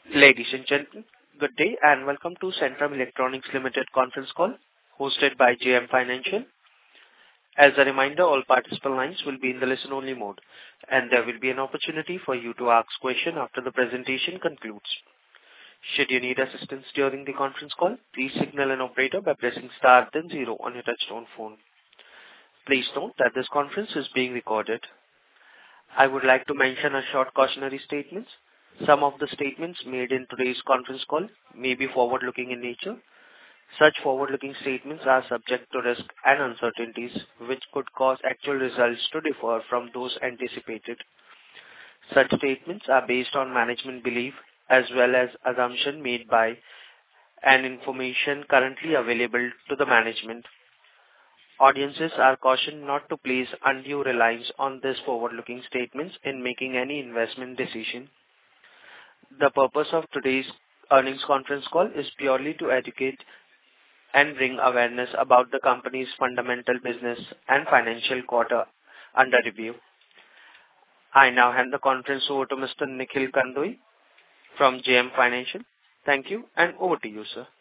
Ladies and gentlemen, good day and welcome to Centrum Electronics Limited conference call hosted by JM Financial. As a reminder, all participant lines will be in the listen-only mode, and there will be an opportunity for you to ask questions after the presentation concludes. Should you need assistance during the conference call, please signal an operator by pressing star then zero on your touchtone phone. Please note that this conference is being recorded. I would like to mention a short cautionary statement. Some of the statements made in today's conference call may be forward-looking in nature. Such forward-looking statements are subject to risk and uncertainties, which could cause actual results to differ from those anticipated. Such statements are based on management belief as well as assumption made by and information currently available to the management. Audiences are cautioned not to place undue reliance on these forward-looking statements in making any investment decision. The purpose of today's earnings conference call is purely to educate and bring awareness about the company's fundamental business and financial quarter under review. I now hand the conference over to Mr. Nikhil Kandoi from JM Financial. Thank you, and over to you, sir.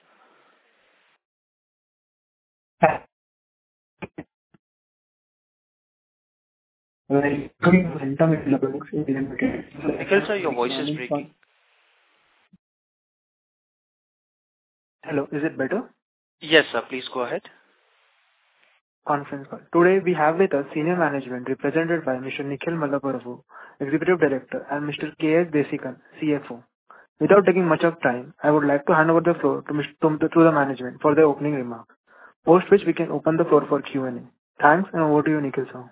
Nikhil, sir, your voice is breaking. Hello, is it better? Yes, sir. Please go ahead. Conference call. Today we have with us senior management represented by Mr. Nikhil Mallapuravu, Executive Director, and Mr. K.S. Desikan, CFO. Without taking much of time, I would like to hand over the floor to the management for their opening remarks, post which we can open the floor for Q&A. Thanks, and over to you, Nikhil, sir.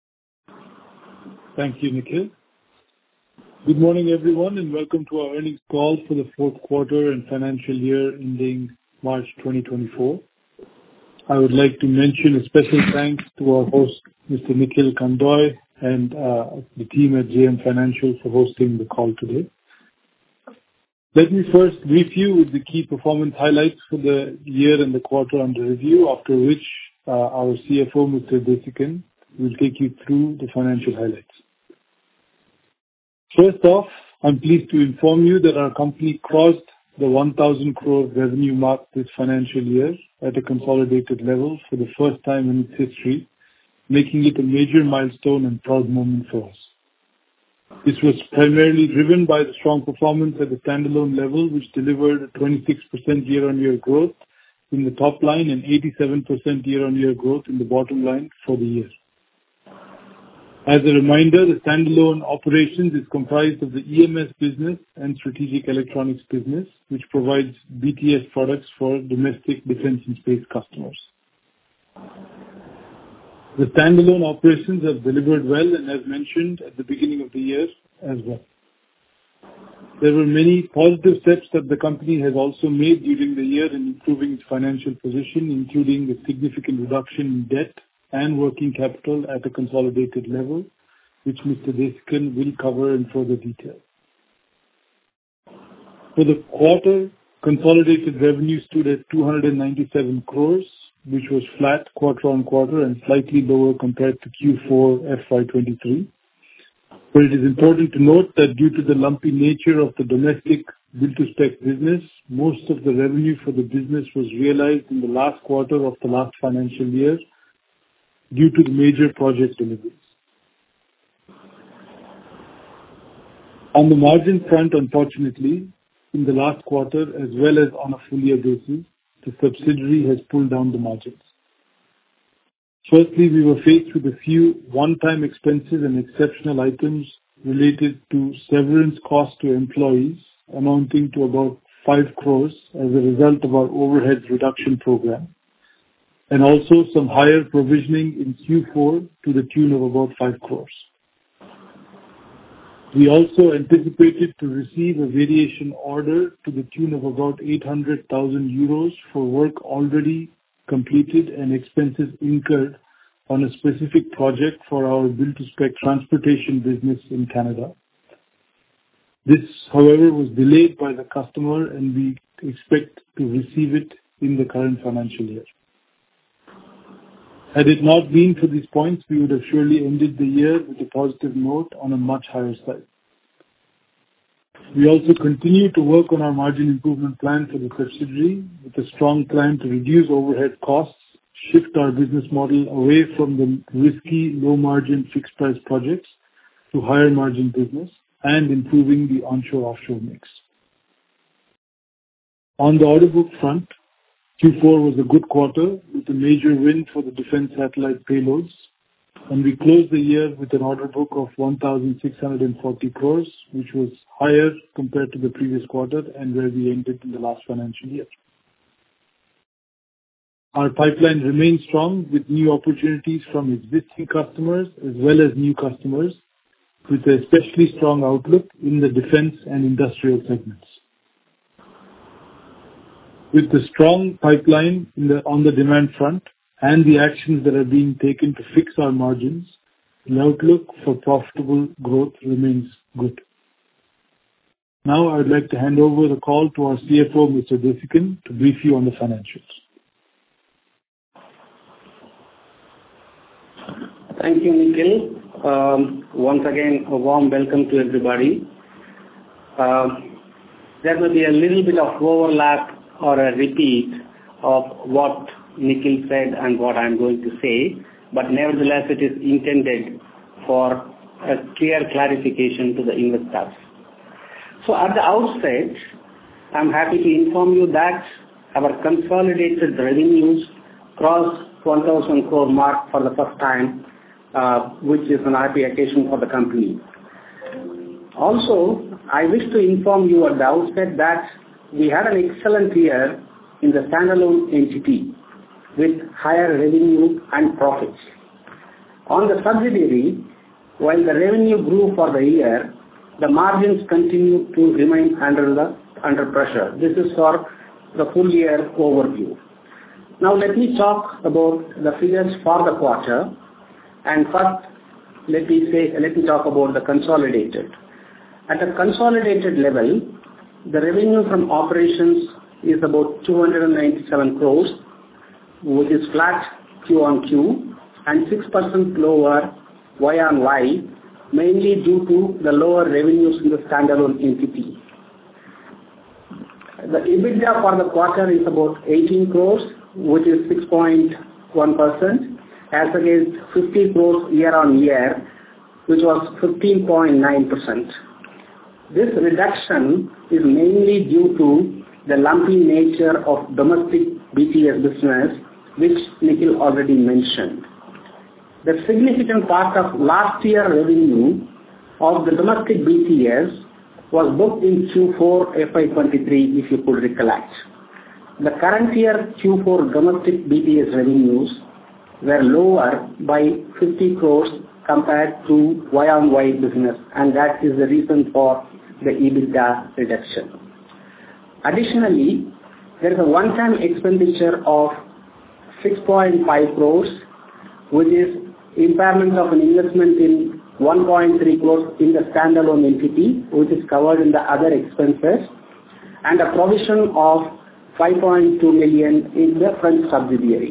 Thank you, Nikhil. Good morning, everyone, and welcome to our earnings call for the fourth quarter and financial year ending March 2024. I would like to mention a special thanks to our host, Mr. Nikhil Kandoi, and the team at JM Financial for hosting the call today. Let me first brief you with the key performance highlights for the year and the quarter under review, after which our CFO, Mr. Desikan, will take you through the financial highlights. First off, I'm pleased to inform you that our company crossed the 1,000 crore revenue mark this financial year at a consolidated level for the first time in its history, making it a major milestone and proud moment for us. This was primarily driven by the strong performance at the standalone level, which delivered a 26% year-on-year growth in the top line and 87% year-on-year growth in the bottom line for the year. As a reminder, the standalone operations is comprised of the EMS business and strategic electronics business, which provides BTS products for domestic defense and space customers. The standalone operations have delivered well and as mentioned at the beginning of the year as well. There were many positive steps that the company has also made during the year in improving its financial position, including a significant reduction in debt and working capital at a consolidated level, which Mr. Desikan will cover in further detail. For the quarter, consolidated revenue stood at 297 crores, which was flat quarter-on-quarter and slightly lower compared to Q4 FY23. But it is important to note that due to the lumpy nature of the domestic build-to-spec business, most of the revenue for the business was realized in the last quarter of the last financial year, due to the major project deliveries. On the margin front, unfortunately, in the last quarter as well as on a full year basis, the subsidiary has pulled down the margins. Firstly, we were faced with a few one-time expenses and exceptional items related to severance costs to employees, amounting to about 5 crores as a result of our overheads reduction program, and also some higher provisioning in Q4 to the tune of about 5 crores. We also anticipated to receive a variation order to the tune of about 800,000 euros for work already completed and expenses incurred on a specific project for our build-to-spec transportation business in Canada. This, however, was delayed by the customer, and we expect to receive it in the current financial year. Had it not been for these points, we would have surely ended the year with a positive note on a much higher side. We also continue to work on our margin improvement plan for the subsidiary with a strong plan to reduce overhead costs, shift our business model away from the risky, low-margin fixed-price projects to higher-margin business and improving the onshore-offshore mix. On the order book front, Q4 was a good quarter with a major win for the defense satellite payloads, and we closed the year with an order book of 1,640 crores, which was higher compared to the previous quarter and where we ended in the last financial year. Our pipeline remains strong with new opportunities from existing customers as well as new customers, with an especially strong outlook in the defense and industrial segments. With the strong pipeline on the demand front and the actions that are being taken to fix our margins, the outlook for profitable growth remains good. Now, I would like to hand over the call to our CFO, Mr. Desikan, to brief you on the financials. Thank you, Nikhil. Once again, a warm welcome to everybody. There will be a little bit of overlap or a repeat of what Nikhil said and what I'm going to say, but nevertheless, it is intended for a clear clarification to the investors. So at the outset, I'm happy to inform you that our consolidated revenues crossed 1,000 crore mark for the first time, which is an happy occasion for the company. Also, I wish to inform you at the outset that we had an excellent year in the standalone entity with higher revenue and profits. On the subsidiary, while the revenue grew for the year, the margins continue to remain under pressure. This is for the full year overview. Now let me talk about the figures for the quarter, and first let me talk about the consolidated. At a consolidated level, the revenue from operations is about 297 crores, which is flat Q on Q and 6% lower Y on Y, mainly due to the lower revenues in the standalone entity. The EBITDA for the quarter is about 18 crores, which is 6.1%, as against 50 crores year on year, which was 15.9%. This reduction is mainly due to the lumpy nature of domestic BTS business, which Nikhil already mentioned. The significant part of last year's revenue of the domestic BTS was booked in Q4 FY23, if you could recollect. The current year Q4 domestic BTS revenues were lower by 50 crores compared to Y-on-Y business, and that is the reason for the EBITDA reduction. Additionally, there is a one-time expenditure of 6.5 crores, which is impairment of an investment in 1.3 crores in the standalone entity, which is covered in the other expenses, and a provision of 5.2 million in the French subsidiary.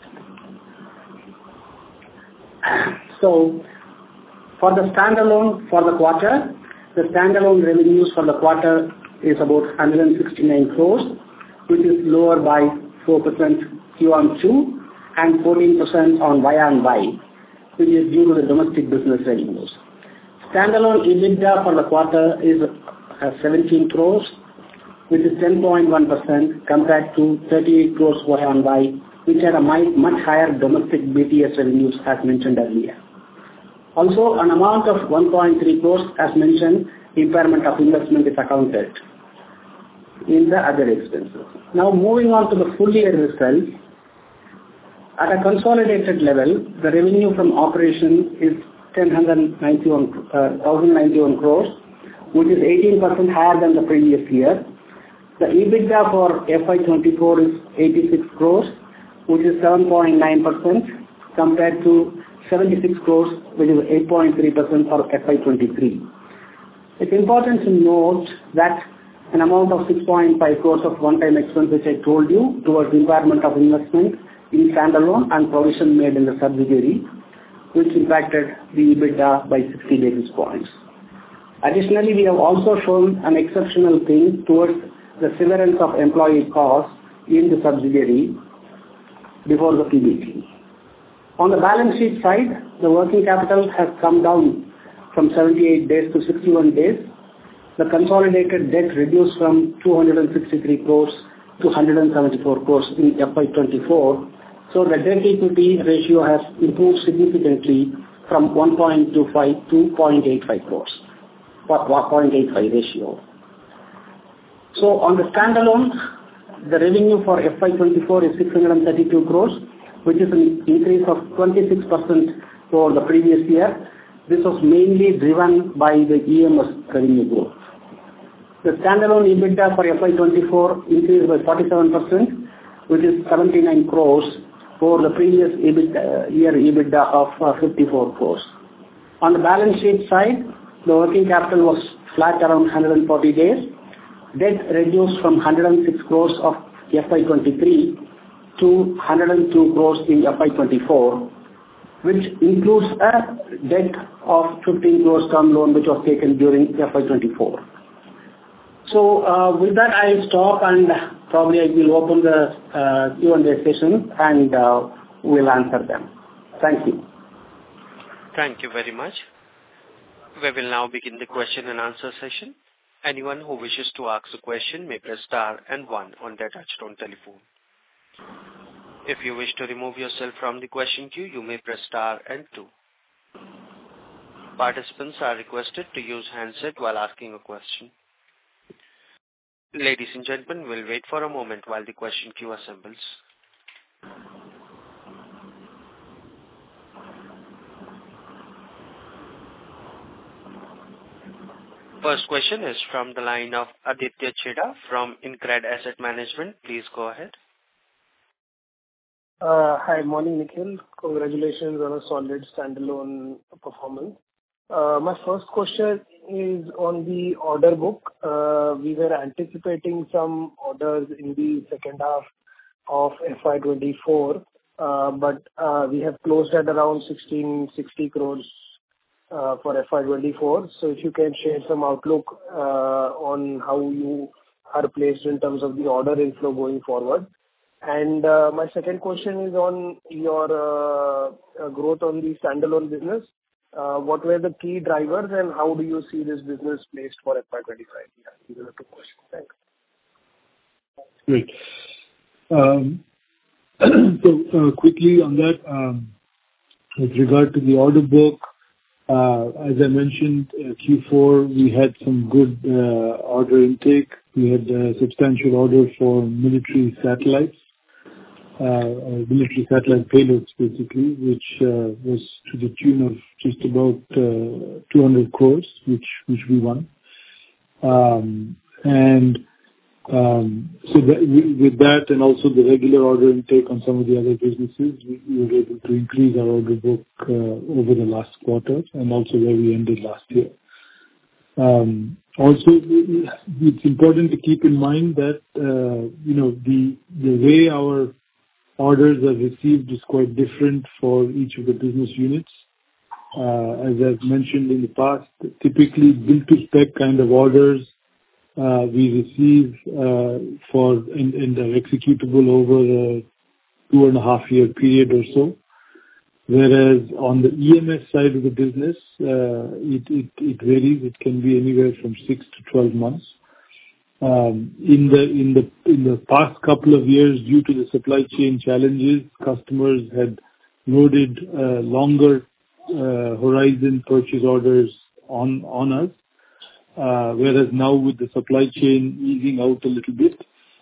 So, for the standalone for the quarter, the standalone revenues for the quarter is about 169 crores, which is lower by 4% Q on Q and 14% on Y on Y, which is due to the domestic business revenues. Standalone EBITDA for the quarter is 17 crores, which is 10.1% compared to 38 crores Y on Y, which had a much higher domestic BTS revenues as mentioned earlier. Also, an amount of 1.3 crores, as mentioned, impairment of investment is accounted in the other expenses. Now, moving on to the full year results, at a consolidated level, the revenue from operation is 1,091 crores, which is 18% higher than the previous year. The EBITDA for FY24 is 86 crores, which is 7.9% compared to 76 crores, which is 8.3% for FY23. It's important to note that an amount of 6.5 crores of one-time expense, which I told you, towards impairment of investment in standalone and provision made in the subsidiary, which impacted the EBITDA by 60 basis points. Additionally, we have also shown an exceptional thing towards the severance of employee costs in the subsidiary before the PBT. On the balance sheet side, the working capital has come down from 78 days to 61 days. The consolidated debt reduced from 263 crores to 174 crores in FY24. So the debt-equity ratio has improved significantly from 1.25 to 0.85 crores, 0.85 ratio. So on the standalone, the revenue for FY24 is 632 crores, which is an increase of 26% over the previous year. This was mainly driven by the EMS revenue growth. The standalone EBITDA for FY24 increased by 47%, which is 79 crores over the previous year EBITDA of 54 crores. On the balance sheet side, the working capital was flat around 140 days. Debt reduced from 106 crores of FY23 to 102 crores in FY24, which includes a debt of 15 crores term loan which was taken during FY24. So with that, I stop and probably I will open the Q&A session and we'll answer them. Thank you. Thank you very much. We will now begin the question and answer session. Anyone who wishes to ask a question may press star and 1 on their touchtone telephone. If you wish to remove yourself from the question queue, you may press star and 2. Participants are requested to use handset while asking a question. Ladies and gentlemen, we'll wait for a moment while the question queue assembles. First question is from the line of Aditya Chheda from InCred Asset Management. Please go ahead. Hi, morning Nikhil. Congratulations on a solid standalone performance. My first question is on the order book. We were anticipating some orders in the second half of FY24, but we have closed at around 1660 crores for FY24. So if you can share some outlook on how you are placed in terms of the order inflow going forward. And my second question is on your growth on the standalone business. What were the key drivers and how do you see this business placed for FY25? Yeah, these are the two questions. Thanks. Great. So quickly on that, with regard to the order book, as I mentioned, Q4 we had some good order intake. We had a substantial order for military satellites, military satellite payloads basically, which was to the tune of just about 200 crores, which we won. So with that and also the regular order intake on some of the other businesses, we were able to increase our order book over the last quarter and also where we ended last year. Also, it's important to keep in mind that the way our orders are received is quite different for each of the business units. As I've mentioned in the past, typically build-to-spec kind of orders we receive and are executable over a 2.5-year period or so. Whereas on the EMS side of the business, it varies. It can be anywhere from 6 to 12 months. In the past couple of years, due to the supply chain challenges, customers had loaded longer horizon purchase orders on us. Whereas now with the supply chain easing out a little bit,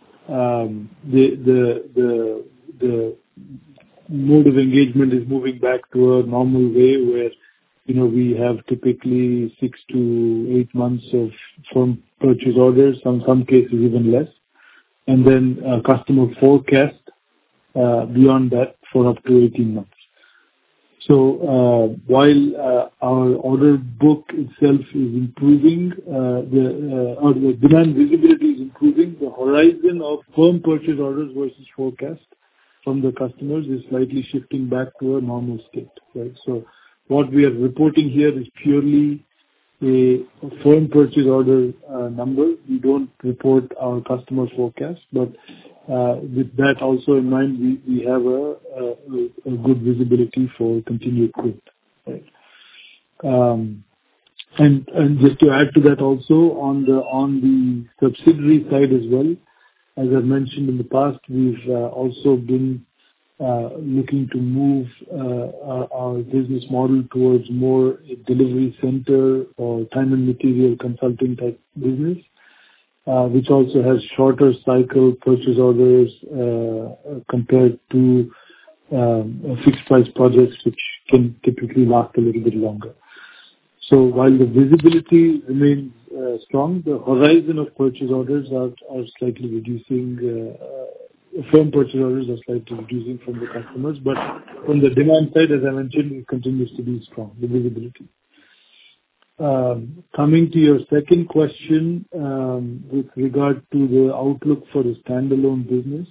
the mode of engagement is moving back to a normal way where we have typically 6 to 8 months of firm purchase orders, some cases even less, and then customer forecast beyond that for up to 18 months. So while our order book itself is improving, the demand visibility is improving, the horizon of firm purchase orders versus forecast from the customers is slightly shifting back to a normal state, right? So what we are reporting here is purely a firm purchase order number. We don't report our customer forecast, but with that also in mind, we have a good visibility for continued growth. Right? And just to add to that also, on the subsidiary side as well, as I've mentioned in the past, we've also been looking to move our business model towards more a delivery center or time and material consulting type business, which also has shorter cycle purchase orders compared to fixed price projects, which can typically last a little bit longer. So while the visibility remains strong, the horizon of purchase orders are slightly reducing. Firm purchase orders are slightly reducing from the customers, but from the demand side, as I mentioned, it continues to be strong, the visibility. Coming to your second question, with regard to the outlook for the standalone business,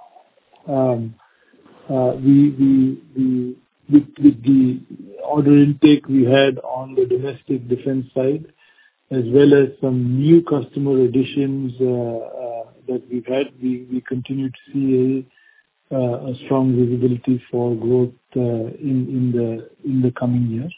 with the order intake we had on the domestic defense side, as well as some new customer additions that we've had, we continue to see a strong visibility for growth in the coming years.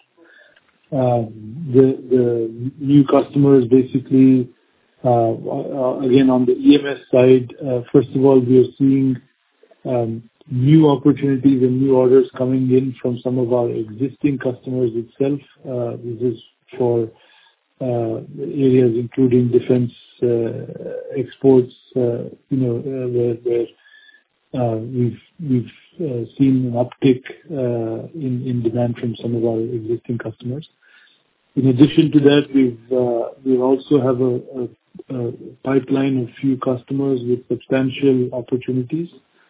The new customers basically, again, on the EMS side, first of all, we are seeing new opportunities and new orders coming in from some of our existing customers itself. This is for areas including defense exports, where we've seen an uptick in demand from some of our existing customers. In addition to that, we also have a pipeline of few customers with substantial opportunities.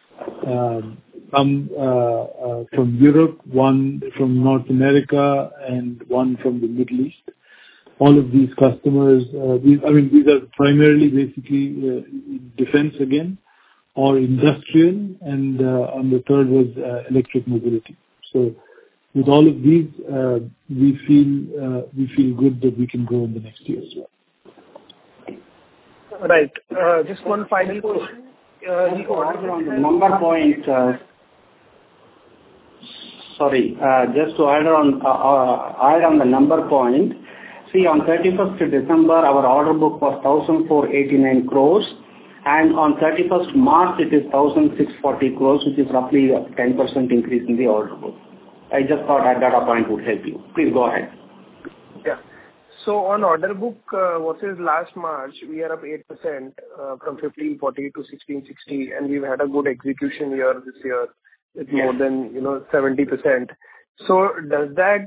Some from Europe, one from North America, and one from the Middle East. All of these customers, these are primarily basically defense again, or industrial, and the third was electric mobility. So with all of these, we feel good that we can grow in the next year as well. Right. Just one final question. The order on the number point. Just to add on the number point. See, on 31st December, our order book was 1,489 crores, and on 31st March, it is 1,640 crores, which is roughly a 10% increase in the order book. I just thought that data point would help you. Please go ahead. Yeah. So on order book versus last March, we are up 8% from 1,540 to 1,660, and we've had a good execution year this year with more than 70%. So does that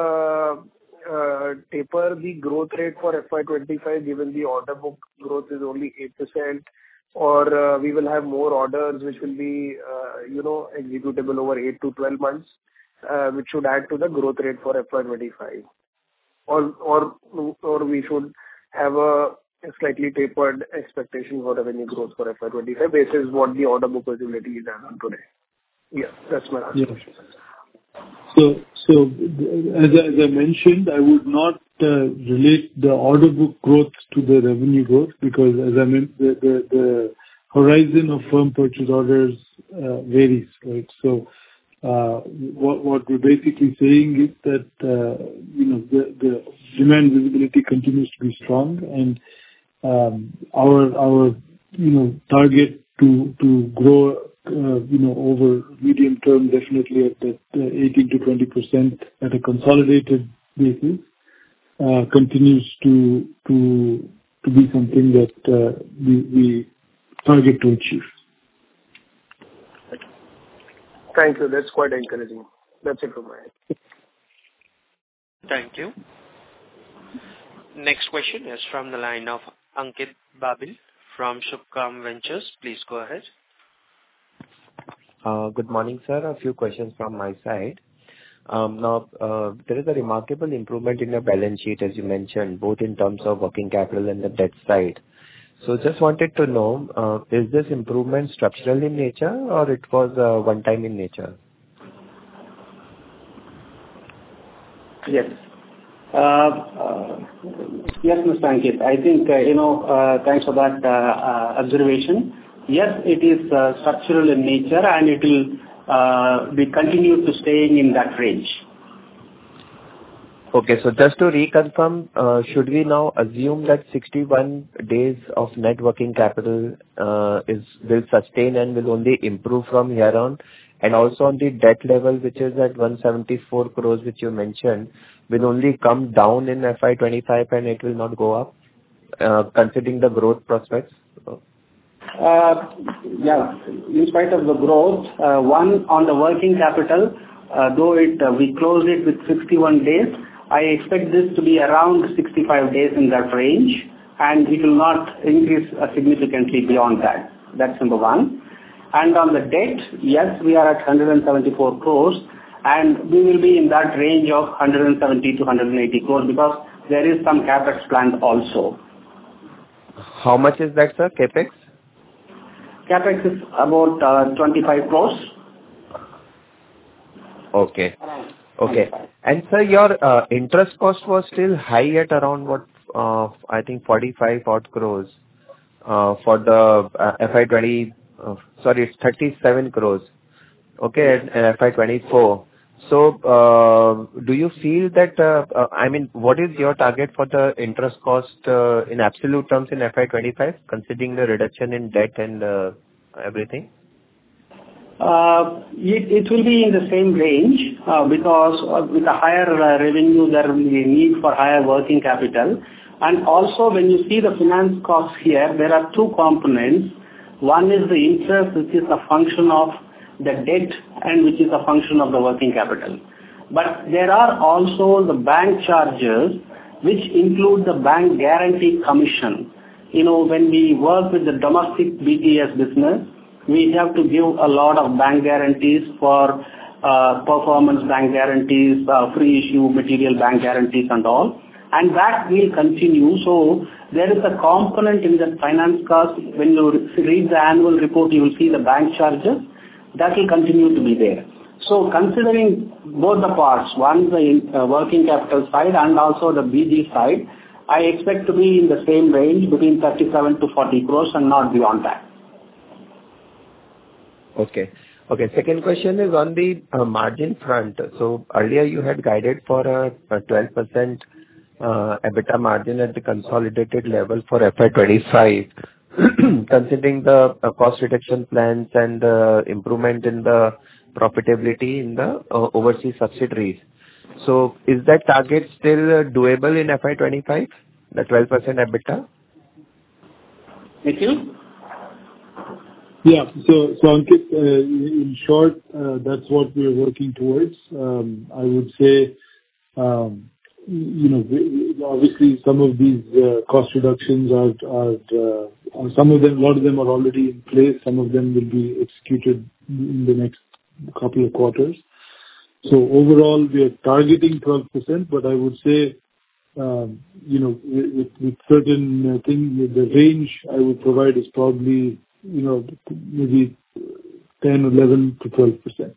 taper the growth rate for FY25, given the order book growth is only 8%, or we will have more orders which will be executable over 8 to 12 months, which should add to the growth rate for FY25? Or we should have a slightly tapered expectation for revenue growth for FY25 basis what the order book visibility is as on today. Yeah, that's my last question. So as I mentioned, I would not relate the order book growth to the revenue growth, because as I meant, the horizon of firm purchase orders varies, right? So what we're basically saying is that the demand visibility continues to be strong, and our target to grow over medium term, definitely at that 18 to 20% at a consolidated basis, continues to be something that we target to achieve. Thank you. That's quite encouraging. That's it from my end. Thank you. Next question is from the line of Ankit Babil from Shubhkam Ventures. Please go ahead. Good morning, sir. A few questions from my side. Now, there is a remarkable improvement in your balance sheet, as you mentioned, both in terms of working capital and the debt side. So just wanted to know, is this improvement structural in nature, or it was one-time in nature? Yes. Yes, Mr. Ankit. I think, thanks for that observation. Yes, it is structural in nature, and it will be continued to staying in that range. Okay. So just to reconfirm, should we now assume that 61 days of net working capital will sustain and will only improve from here on? And also on the debt level, which is at 174 crores, which you mentioned, will only come down in FY25 and it will not go up, considering the growth prospects? Yeah. In spite of the growth, one on the working capital, though we closed it with 61 days, I expect this to be around 65 days in that range, and it will not increase significantly beyond that. That's number one. And on the debt, yes, we are at 174 crores, and we will be in that range of 170 to 180 crores because there is some capex planned also. How much is that, sir, capex? Capex is about 25 crores. Okay. Okay. And sir, your interest cost was still high at around what, I think 45 odd crores for the FY20, it's 37 crores. Okay, at FY24. So, do you feel that, what is your target for the interest cost in absolute terms in FY25, considering the reduction in debt and everything? It will be in the same range because with a higher revenue, there will be a need for higher working capital. And also, when you see the finance costs here, there are two components. One is the interest, which is a function of the debt and which is a function of the working capital. But there are also the bank charges, which include the bank guarantee commission. When we work with the domestic BTS business, we have to give a lot of bank guarantees for performance bank guarantees, free issue material bank guarantees and all. And that will continue. So there is a component in the finance cost. When you read the annual report, you will see the bank charges. That will continue to be there. So considering both the parts, one the working capital side and also the BG side, I expect to be in the same range between 37 to 40 crores and not beyond that. Okay. Okay. Second question is on the margin front. So earlier you had guided for a 12% EBITDA margin at the consolidated level for FY25. Considering the cost reduction plans and improvement in the profitability in the overseas subsidiaries. So is that target still doable in FY25, the 12% EBITDA? Nikhil? Yeah. So Ankit, in short, that's what we are working towards. I would say, obviously some of these cost reductions are some of them, a lot of them are already in place. Some of them will be executed in the next couple of quarters. So overall, we are targeting 12%, but I would say, with certain things, the range I would provide is probably, maybe 10, 11 to 12%.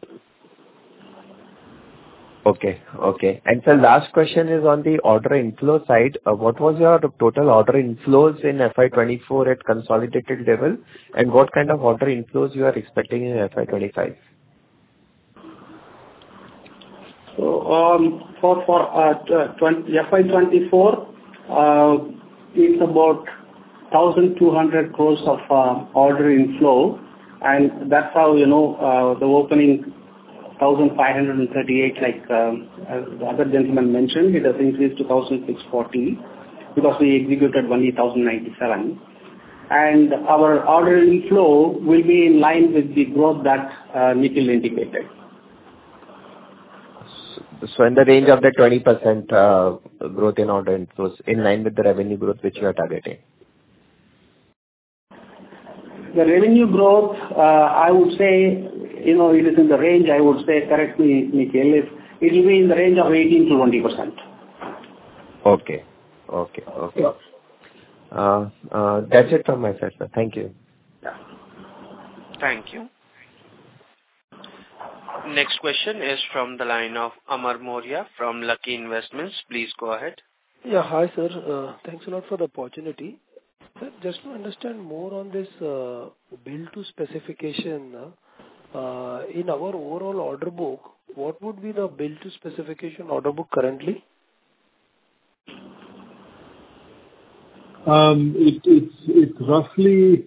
Okay. Okay. And the last question is on the order inflow side. What was your total order inflows in FY24 at consolidated level, and what kind of order inflows you are expecting in FY25? So for FY24, it's about 1,200 crores of order inflow, and that's how the opening 1,538, like the other gentleman mentioned, it has increased to 1,640 because we executed only 1,097. And our order inflow will be in line with the growth that Nikhil indicated. So in the range of the 20% growth in order inflows, in line with the revenue growth which you are targeting? The revenue growth, I would say, it is in the range, I would say, correct me, Nikhil, it will be in the range of 18 to 20%. Okay. Okay. Okay. That's it from my side, sir. Thank you. Thank you. Next question is from the line of Amar Mourya from Lucky Investments. Please go ahead. Yeah. Hi, sir. Thanks a lot for the opportunity. Sir, just to understand more on this bill to specification, in our overall order book, what would be the bill to specification order book currently? It's roughly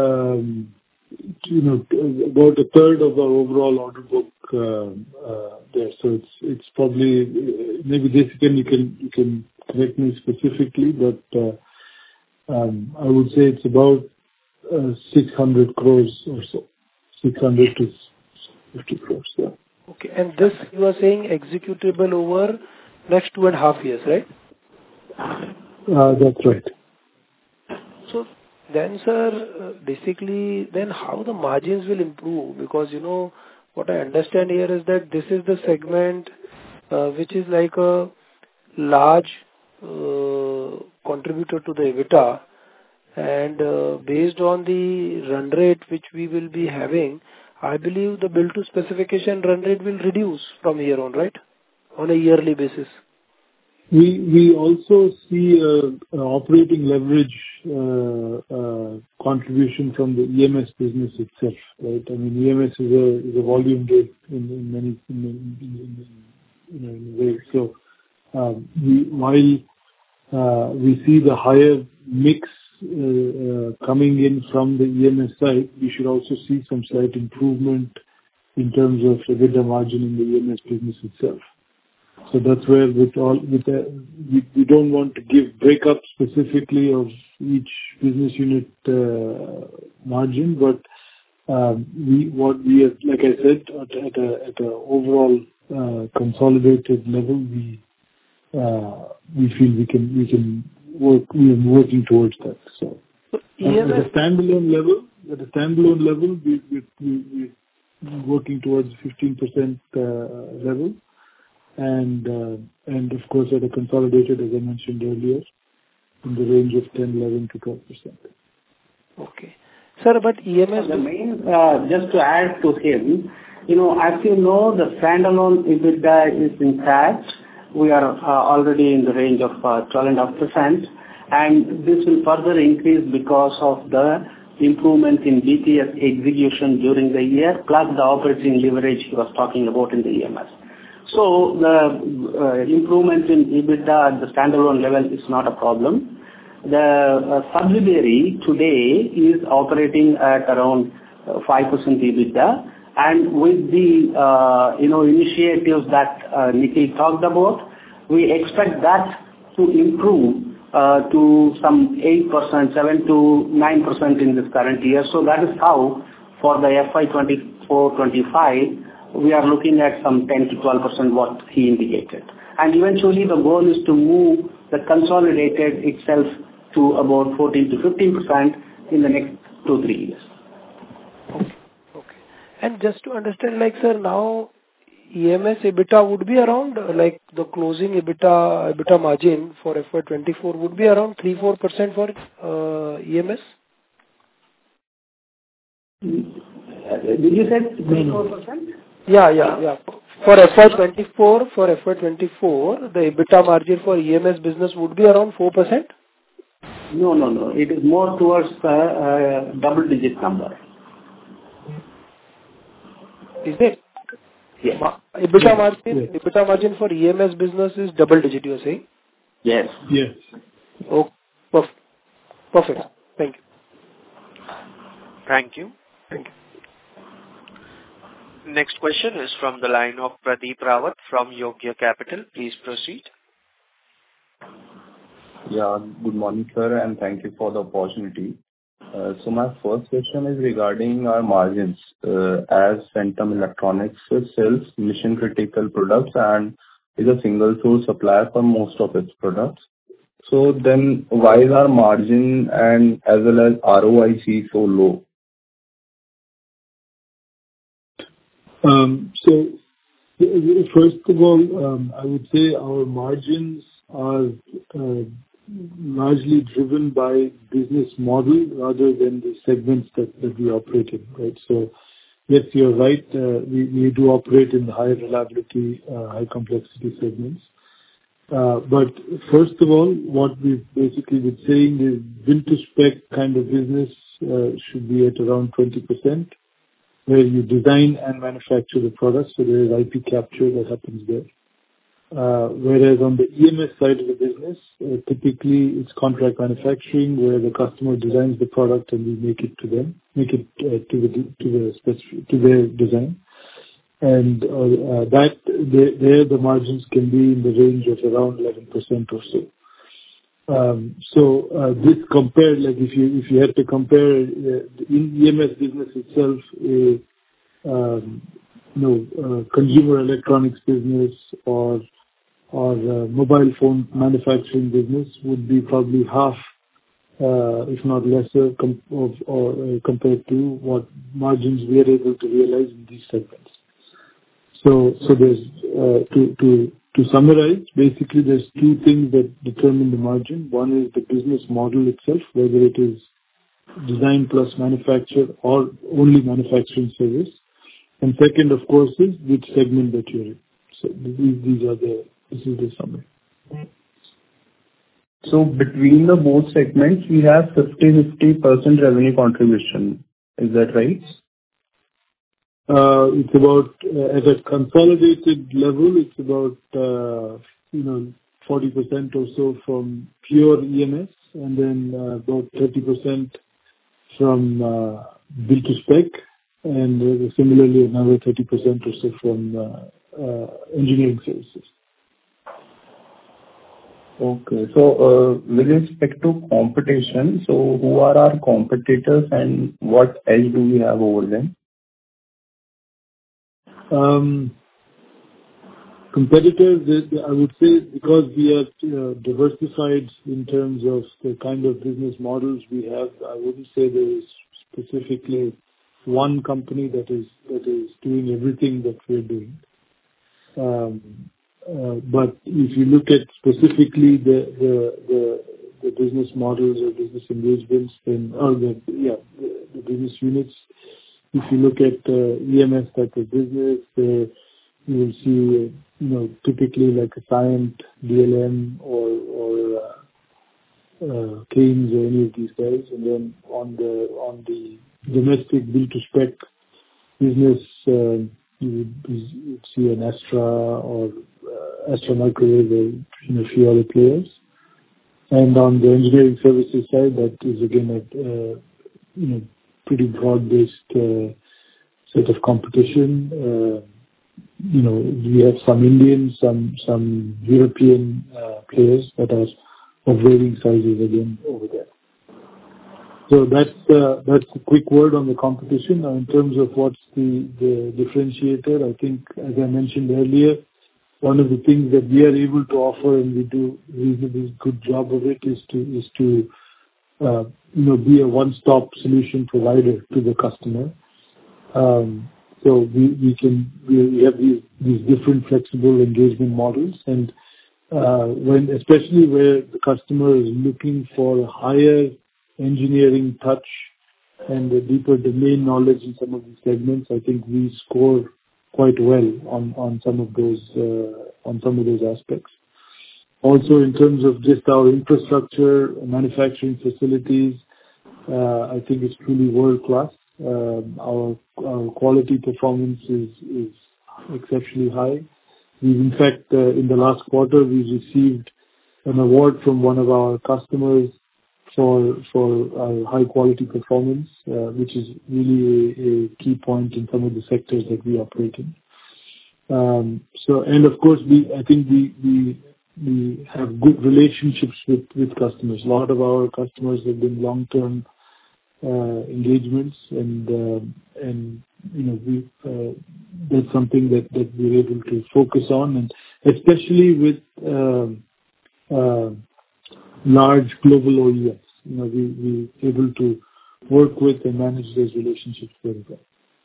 about a third of our overall order book there. So it's probably maybe Desikan you can correct me specifically, but I would say it's about 600 crores or so, 600 to 50 crores. Yeah. Okay. And this you are saying executable over next 2.5 years, right? That's right. So then, sir, basically, then how the margins will improve? Because, what I understand here is that this is the segment which is like a large contributor to the EBITDA. And based on the run rate which we will be having, I believe the bill to specification run rate will reduce from here on, right? On a yearly basis. We also see operating leverage contribution from the EMS business itself, right? I mean, EMS is a volume game in many ways. So while we see the higher mix coming in from the EMS side, we should also see some slight improvement in terms of EBITDA margin in the EMS business itself. So that's where we don't want to give breakup specifically of each business unit margin, but what we have, like I said, at a overall consolidated level, we feel we can work. We are working towards that. So at a standalone level, we're working towards 15% level. And of course, at a consolidated, as I mentioned earlier, in the range of 10, 11 to 12%. Okay. Sir, but EMS... The main, just to add to him, as you know, the standalone EBITDA is intact. We are already in the range of 12.5%. And this will further increase because of the improvement in BTS execution during the year, plus the operating leverage he was talking about in the EMS. So the improvement in EBITDA at the standalone level is not a problem. The subsidiary today is operating at around 5% EBITDA, and with the initiatives that Nikhil talked about, we expect that to improve to some 8%, 7 to 9% in this current year. So that is how, for the FY 24-25. We are looking at some 10 to 12% what he indicated. And eventually the goal is to move the consolidated itself to about 14 to 15% in the next 2-3 years. Okay. And just to understand, sir, now EMS EBITDA would be around, the closing EBITDA margin for FY24 would be around 3-4% for EMS? Did you say 3-4%? Yeah. For FY24, the EBITDA margin for EMS business would be around 4%? No. It is more towards the double-digit number. Is it? Yes. EBITDA margin for EMS business is double-digit, you are saying? Yes. Oh, perfect. Thank you. Thank you. Next question is from the line of Pradeep Rawat from Yogya Capital. Please proceed. Yeah, good morning, sir, and thank you for the opportunity. So my first question is regarding our margins. As Centrum Electronics sells mission-critical products and is a single-source supplier for most of its products. So then why is our margin and as well as ROIC so low? So first of all, I would say our margins are largely driven by business model rather than the segments that we operate in, right? So yes, you're right. We do operate in the high reliability, high complexity segments. But first of all, what we've basically been saying is build to spec kind of business should be at around 20%, where you design and manufacture the product, so there is IP capture that happens there. Whereas on the EMS side of the business, typically it's contract manufacturing, where the customer designs the product and we make it to them, to their design. And there the margins can be in the range of around 11% or so. This compared, like if you had to compare in EMS business itself, consumer electronics business or mobile phone manufacturing business would be probably half, if not lesser, compared to what margins we are able to realize in these segments. So there's to summarize, basically there's two things that determine the margin. One is the business model itself, whether it is design plus manufacture or only manufacturing service. And second, of course, is which segment that you're in. So this is the summary. So between the both segments, we have 50% revenue contribution. Is that right? It's about, at a consolidated level, it's about, 40% or so from pure EMS, and then about 30% from build to spec, and similarly another 30% or so from engineering services. Okay. So, with respect to competition, so who are our competitors and what edge do we have over them? Competitors, I would say, because we are diversified in terms of the kind of business models we have, I wouldn't say there is specifically one company that is doing everything that we're doing. But if you look at specifically the business models or business engagements, then the business units, if you look at EMS type of business, you will see typically like a Cyient, DLM or Keynes or any of these guys. And then on the domestic build to spec business, you would see an Astra or Astra Microwave or a few other players. And on the engineering services side, that is again a pretty broad-based set of competition. We have some Indian, some European players that are of varying sizes again over there. So that's a quick word on the competition. Now, in terms of what's the differentiator, I think, as I mentioned earlier, one of the things that we are able to offer, and we do a reasonably good job of it, is to be a one-stop solution provider to the customer. So we have these different flexible engagement models, and especially where the customer is looking for a higher engineering touch and a deeper domain knowledge in some of these segments, I think we score quite well on some of those aspects. Also, in terms of just our infrastructure, manufacturing facilities, I think it's truly world-class. Our quality performance is exceptionally high. In fact, in the last quarter, we received an award from one of our customers for our high quality performance, which is really a key point in some of the sectors that we operate in. And of course, I think we have good relationships with customers. A lot of our customers have been long-term engagements, and that's something that we're able to focus on, and especially with large global OEMs. We're able to work with and manage those relationships very well.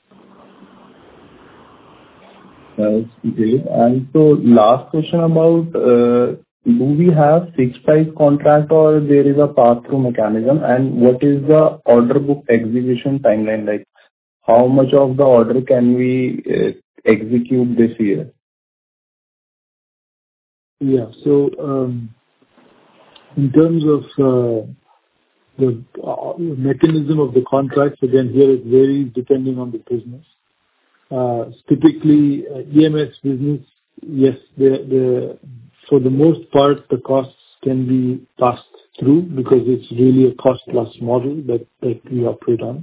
That's great. And so last question about, do we have fixed price contract or there is a pass-through mechanism? And what is the order book execution timeline like? how much of the order can we execute this year? Yeah. So, in terms of the mechanism of the contracts, again, here it varies depending on the business. Typically, EMS business, yes, for the most part, the costs can be passed through because it's really a cost-plus model that we operate on.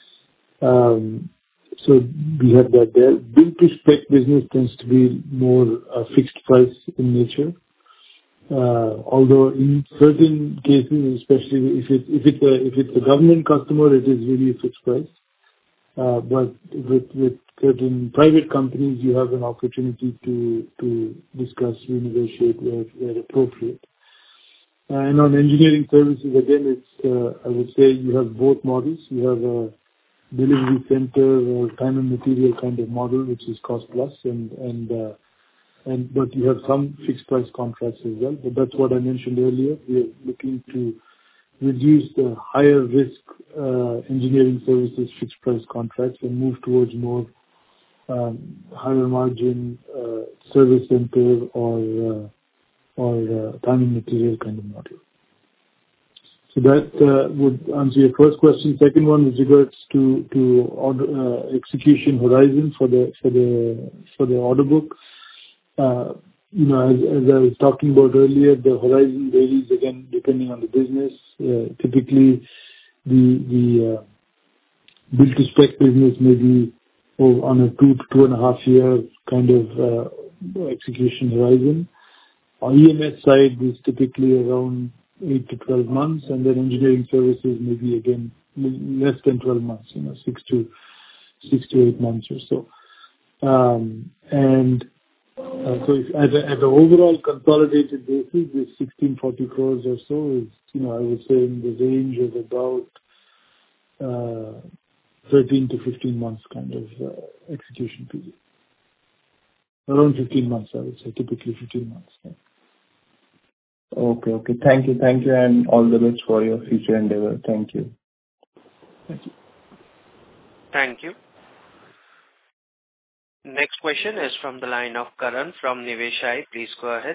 So we have that there. Build-to-spec business tends to be more fixed price in nature. Although in certain cases, especially if it's a government customer, it is really a fixed price. But with certain private companies, you have an opportunity to discuss, renegotiate where appropriate. And on engineering services, again, it's I would say you have both models. You have a delivery center or time and material kind of model, which is cost plus, but you have some fixed price contracts as well. But that's what I mentioned earlier. We are looking to reduce the higher risk engineering services fixed price contracts and move towards more higher margin service center or time and material kind of model. So that would answer your first question. Second one with regards to order execution horizon for the order book. You know, as I was talking about earlier, the horizon varies again depending on the business. Typically, the build-to-spec business may be on a 2 to 2.5 year kind of execution horizon. On EMS side, is typically around 8 to 12 months, and then engineering services may be again less than 12 months, you know, 6 to 8 months or so. So if at the overall consolidated basis, this 1,640 crores or so is, you know, I would say in the range of about 13 to 15 months kind of execution period. Around 15 months, I would say, typically 15 months. Yeah. Okay. Thank you, and all the best for your future endeavor. Thank you. Thank you. Thank you. Next question is from the line of Karan from Niveshaay. Please go ahead.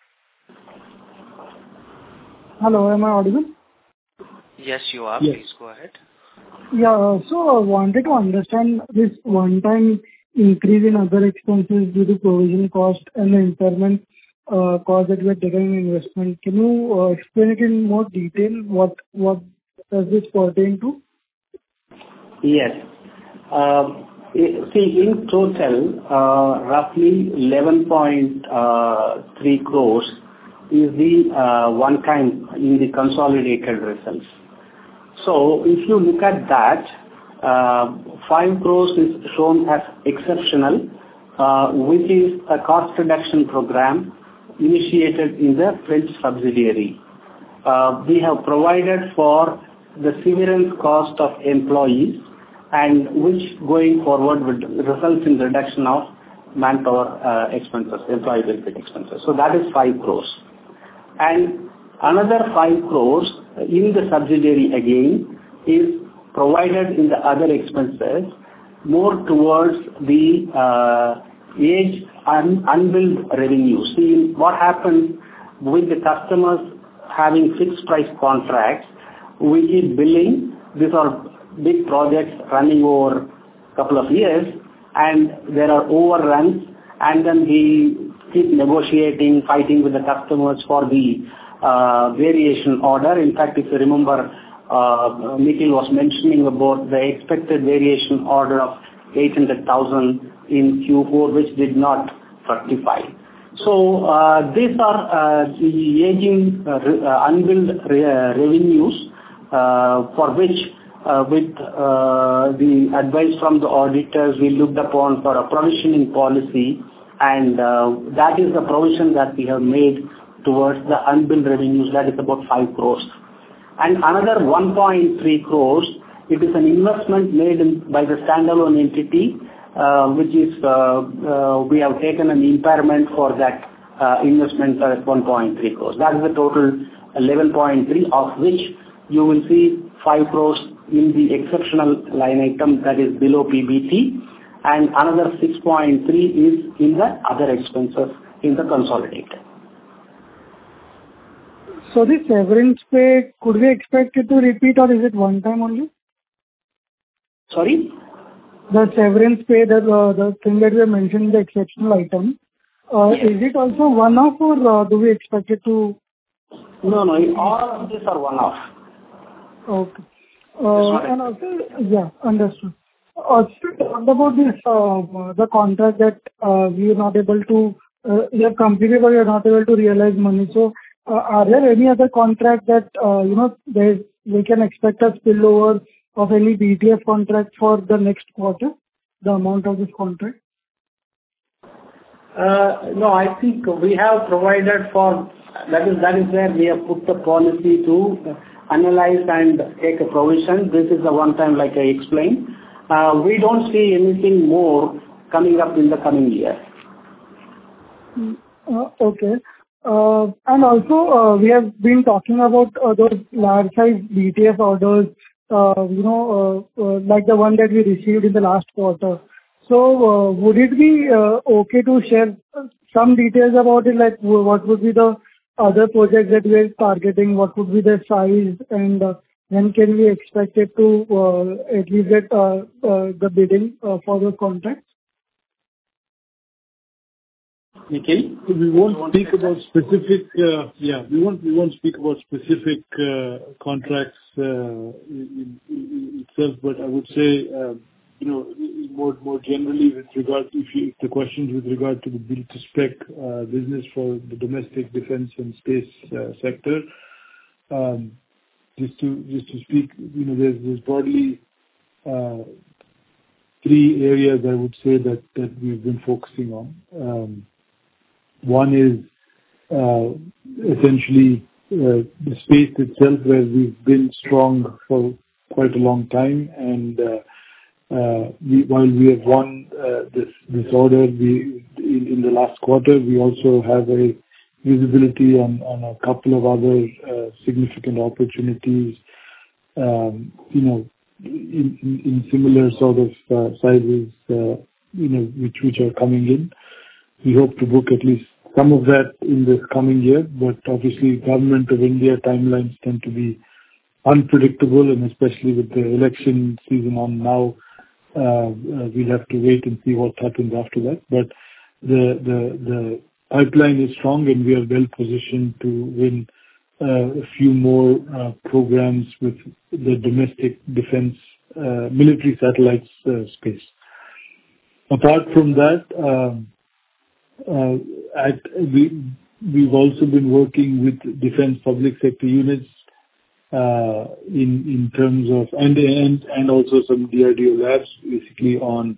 Hello, am I audible? Yes, you are. Yes. Please go ahead. Yeah. So I wanted to understand this one-time increase in other expenses due to provision cost and the impairment cost that we are taking in investment. Can you explain it in more detail? What does this pertain to? Yes. See, in total, roughly 11.3 crores is the one time in the consolidated results. So if you look at that, 5 crores is shown as exceptional, which is a cost reduction program initiated in the French subsidiary. We have provided for the severance cost of employees, and which going forward would result in reduction of manpower expenses, employee benefit expenses. So that is 5 crores. And another 5 crores in the subsidiary again is provided in the other expenses more towards the age and unbilled revenue. See, what happens with the customers having fixed price contracts, we keep billing. These are big projects running over a couple of years, and there are overruns, and then we keep negotiating, fighting with the customers for the variation order. In fact, if you remember, Nikhil was mentioning about the expected variation order of 800,000 in Q4, which did not fructify. So these are the aging unbilled revenues for which with the advice from the auditors, we looked upon for a provisioning policy, and that is the provision that we have made towards the unbilled revenues. That is about 5 crores. And another 1.3 crores, it is an investment made by the standalone entity, which is we have taken an impairment for that investment at 1.3 crores. That is the total 11.3, of which you will see 5 crores in the exceptional line item that is below PBT, and another 6.3 is in the other expenses in the consolidated. So the severance pay, could we expect it to repeat, or is it one time only? Sorry? The severance pay, the thing that you mentioned, the exceptional item, Yes. is it also one-off, or do we expect it to? No, all of these are one-off. Okay. And also, yeah, understood. Also, talked about this, the contract that we are not able to, you have completed but you are not able to realize money. So, are there any other contract that, we can expect a spillover of any BTS contract for the next quarter, the amount of this contract? No, I think we have provided for that is where we have put the policy to analyze and take a provision. This is the one time, like I explained. We don't see anything more coming up in the coming year. Okay. And also, we have been talking about those large size BTS orders, like the one that we received in the last quarter. So, would it be okay to share some details about it, like what would be the other projects that we are targeting, what would be the size, and when can we expect it to at least get the bidding for those contracts? Nikhil? We won't speak about specific, we won't speak about specific contracts in itself, but I would say, more generally with regard, if the question is with regard to the build to spec business for the domestic defense and space sector, just to speak, there's broadly three areas I would say that we've been focusing on. One is essentially the space itself, where we've been strong for quite a long time, and while we have won this order, in the last quarter, we also have a visibility on a couple of other significant opportunities, in similar sort of sizes, which are coming in. We hope to book at least some of that in this coming year, but obviously Government of India timelines tend to be unpredictable, and especially with the election season on now, we'll have to wait and see what happens after that. But the pipeline is strong, and we are well positioned to win a few more programs with the domestic defense military satellites space. Apart from that, we've also been working with defense public sector units in terms of and also some DRDO labs, basically on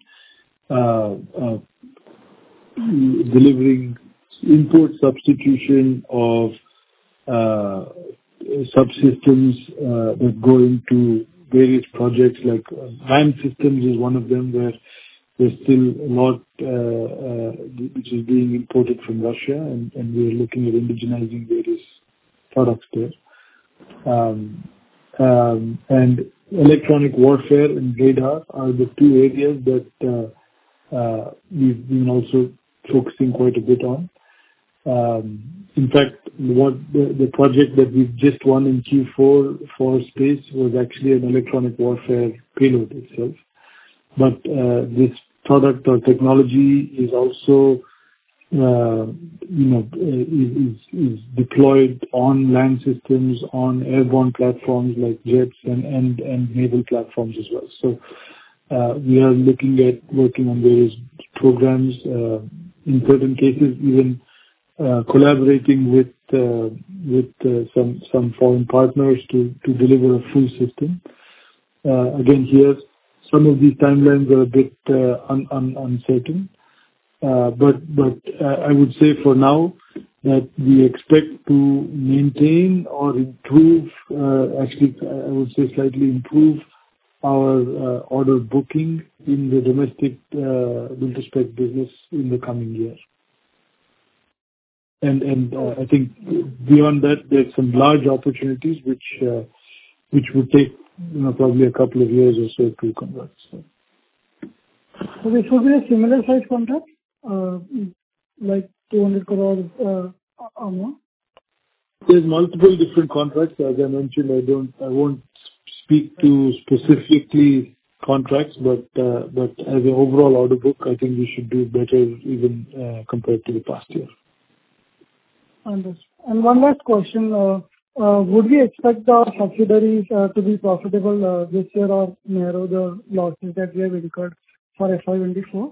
delivering import substitution of subsystems that go into various projects, like land systems is one of them, where there's still a lot which is being imported from Russia, and we're looking at indigenizing various products there. And electronic warfare and radar are the two areas that we've been also focusing quite a bit on. In fact, the project that we've just won in Q4 for space was actually an electronic warfare payload itself. But this product or technology is also is deployed on land systems, on airborne platforms like jets and naval platforms as well. So we are looking at working on various programs, in certain cases even collaborating with some foreign partners to deliver a full system. Again, here some of these timelines are a bit uncertain. But I would say for now that we expect to maintain or improve, actually I would say slightly improve our order booking in the domestic build-to-spec business in the coming year. And I think beyond that, there's some large opportunities which would take probably a couple of years or so to convert. So this would be a similar size contract, like 200 crores or more? There's multiple different contracts. As I mentioned, I won't speak to specifically contracts, but as an overall order book, I think we should do better even compared to the past year. Understood. And one last question. Would we expect our subsidiaries to be profitable this year or narrow the losses that we have incurred for FY24?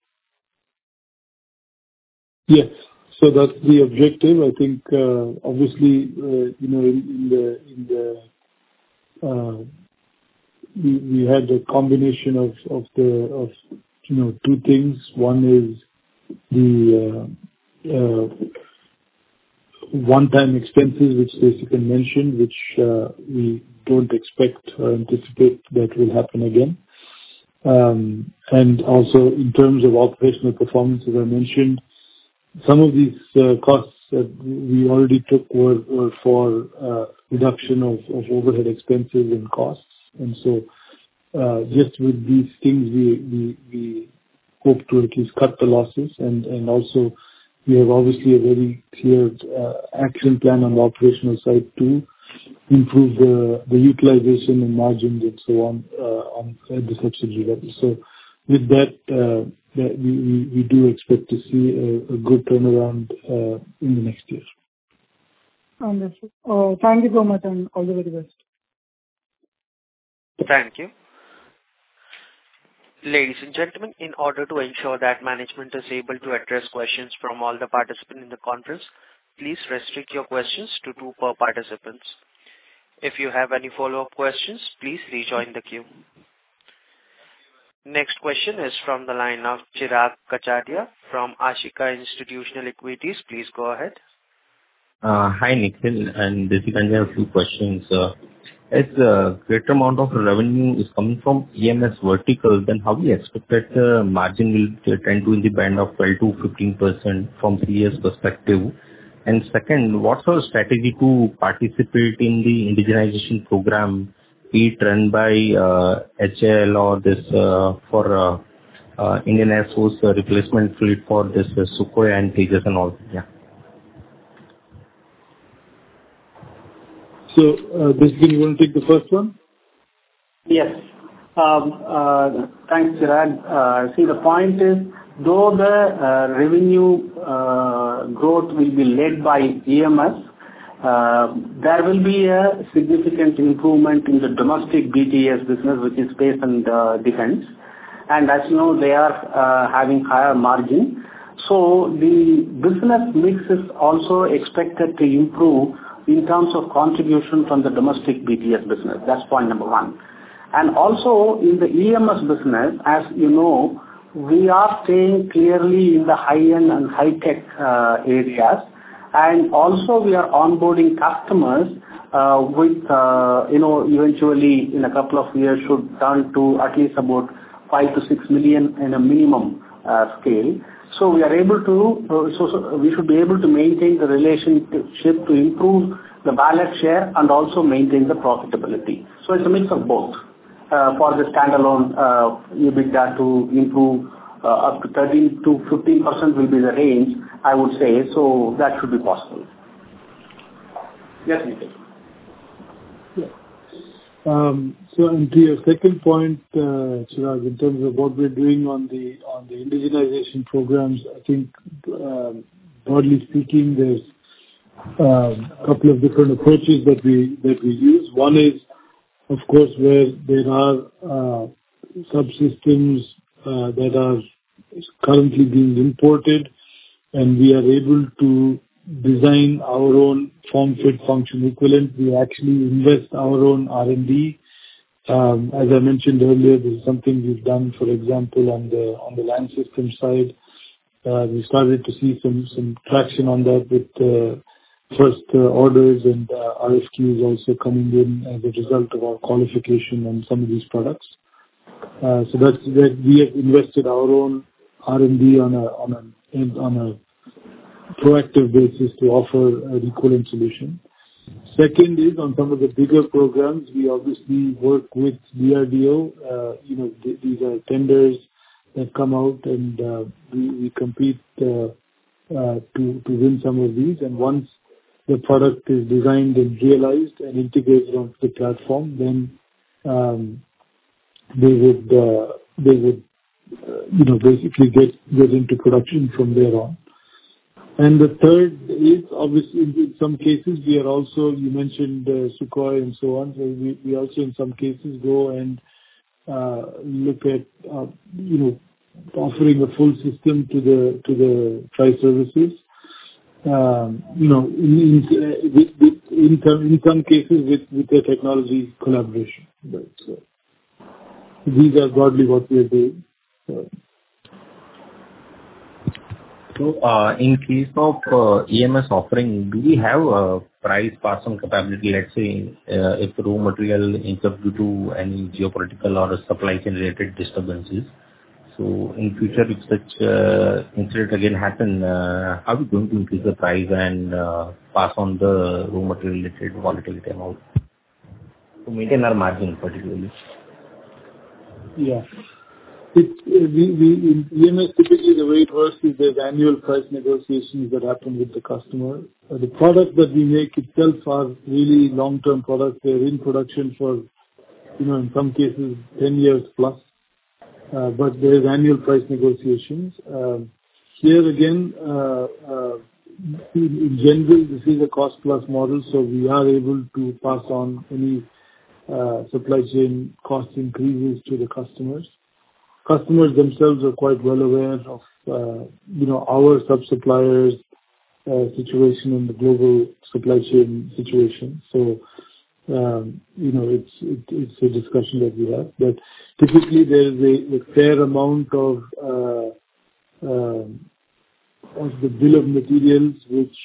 Yes. So that's the objective. I think, obviously, we had a combination of two things. One is the one-time expenses, which Desikan mentioned, which we don't expect or anticipate that will happen again. And also in terms of operational performance, as I mentioned, some of these costs that we already took were for reduction of overhead expenses and costs. And so just with these things, we hope to at least cut the losses. And also we have obviously a very clear action plan on the operational side to improve the utilization and margins and so on at the subsidiary level. So with that, we do expect to see a good turnaround in the next year. Understood. Thank you so much, and all the very best. Thank you. Ladies and gentlemen, in order to ensure that management is able to address questions from all the participants in the conference, please restrict your questions to 2 per participants. If you have any follow-up questions, please rejoin the queue. Next question is from the line of Chirag Kacharia from Ashika Institutional Equities. Please go ahead. Hi, Nikhil and Desikan. I have a few questions. As a greater amount of revenue is coming from EMS vertical, then how we expect that the margin will tend to in the band of 12 to 15% from 3 years perspective? And second, what's our strategy to participate in the indigenization program, be it run by HAL or this for Indian Air Force replacement fleet for this Sukhoi and Tejas and all? Yeah. So, Desikan, you want to take the first one? Yes. Thanks, Chirag. See, the point is, though the revenue growth will be led by EMS, there will be a significant improvement in the domestic BTS business, which is space and defense. And as you know, they are having higher margin. So the business mix is also expected to improve in terms of contribution from the domestic BTS business. That's point number 1. And also in the EMS business, as you know, we are staying clearly in the high-end and high-tech areas. And also we are onboarding customers with, eventually in a couple of years should turn to at least about 5 to 6 million in a minimum scale. So we are able to, we should be able to maintain the relationship to improve the wallet share and also maintain the profitability. So it's a mix of both. For the standalone EBITDA to improve up to 13 to 15% will be the range, I would say. So that should be possible. Yes, Nikhil. Yeah. So, and to your second point, Chirag, in terms of what we're doing on the indigenization programs, I think broadly speaking, there's a couple of different approaches that we use. One is, of course, where there are subsystems that are currently being imported, and we are able to design our own form fit function equivalent. We actually invest our own R&D. As I mentioned earlier, this is something we've done, for example, on the land system side. We started to see some traction on that with first orders and RFQs also coming in as a result of our qualification on some of these products. So that's where we have invested our own R&D on a proactive basis to offer an equivalent solution. Second is on some of the bigger programs, we obviously work with DRDO. These are tenders that come out, and we compete to win some of these. And once the product is designed and realized and integrated onto the platform, then they would basically get into production from there on. And the third is obviously in some cases we are also, you mentioned Sukhoi and so on. So we also in some cases go and look at offering a full system to the tri services. In some cases with the technology collaboration. Right. So these are broadly what we are doing. So, in case of EMS offering, do we have a price pass-on capability? Let's say, if raw material incurs due to any geopolitical or supply chain related disturbances. So, in future, if such incident again happen, how are we going to increase the price and pass on the raw material related volatility amount to maintain our margin particularly? Yeah. In EMS, typically the way it works is there's annual price negotiations that happen with the customer. The products that we make itself are really long-term products. They're in production for, in some cases 10 years plus. But there's annual price negotiations. Here again, in general, this is a cost plus model, so we are able to pass on any supply chain cost increases to the customers. Customers themselves are quite well aware of, our sub-suppliers' situation and the global supply chain situation. So, it's a discussion that we have. But typically there is a fair amount of the bill of materials, which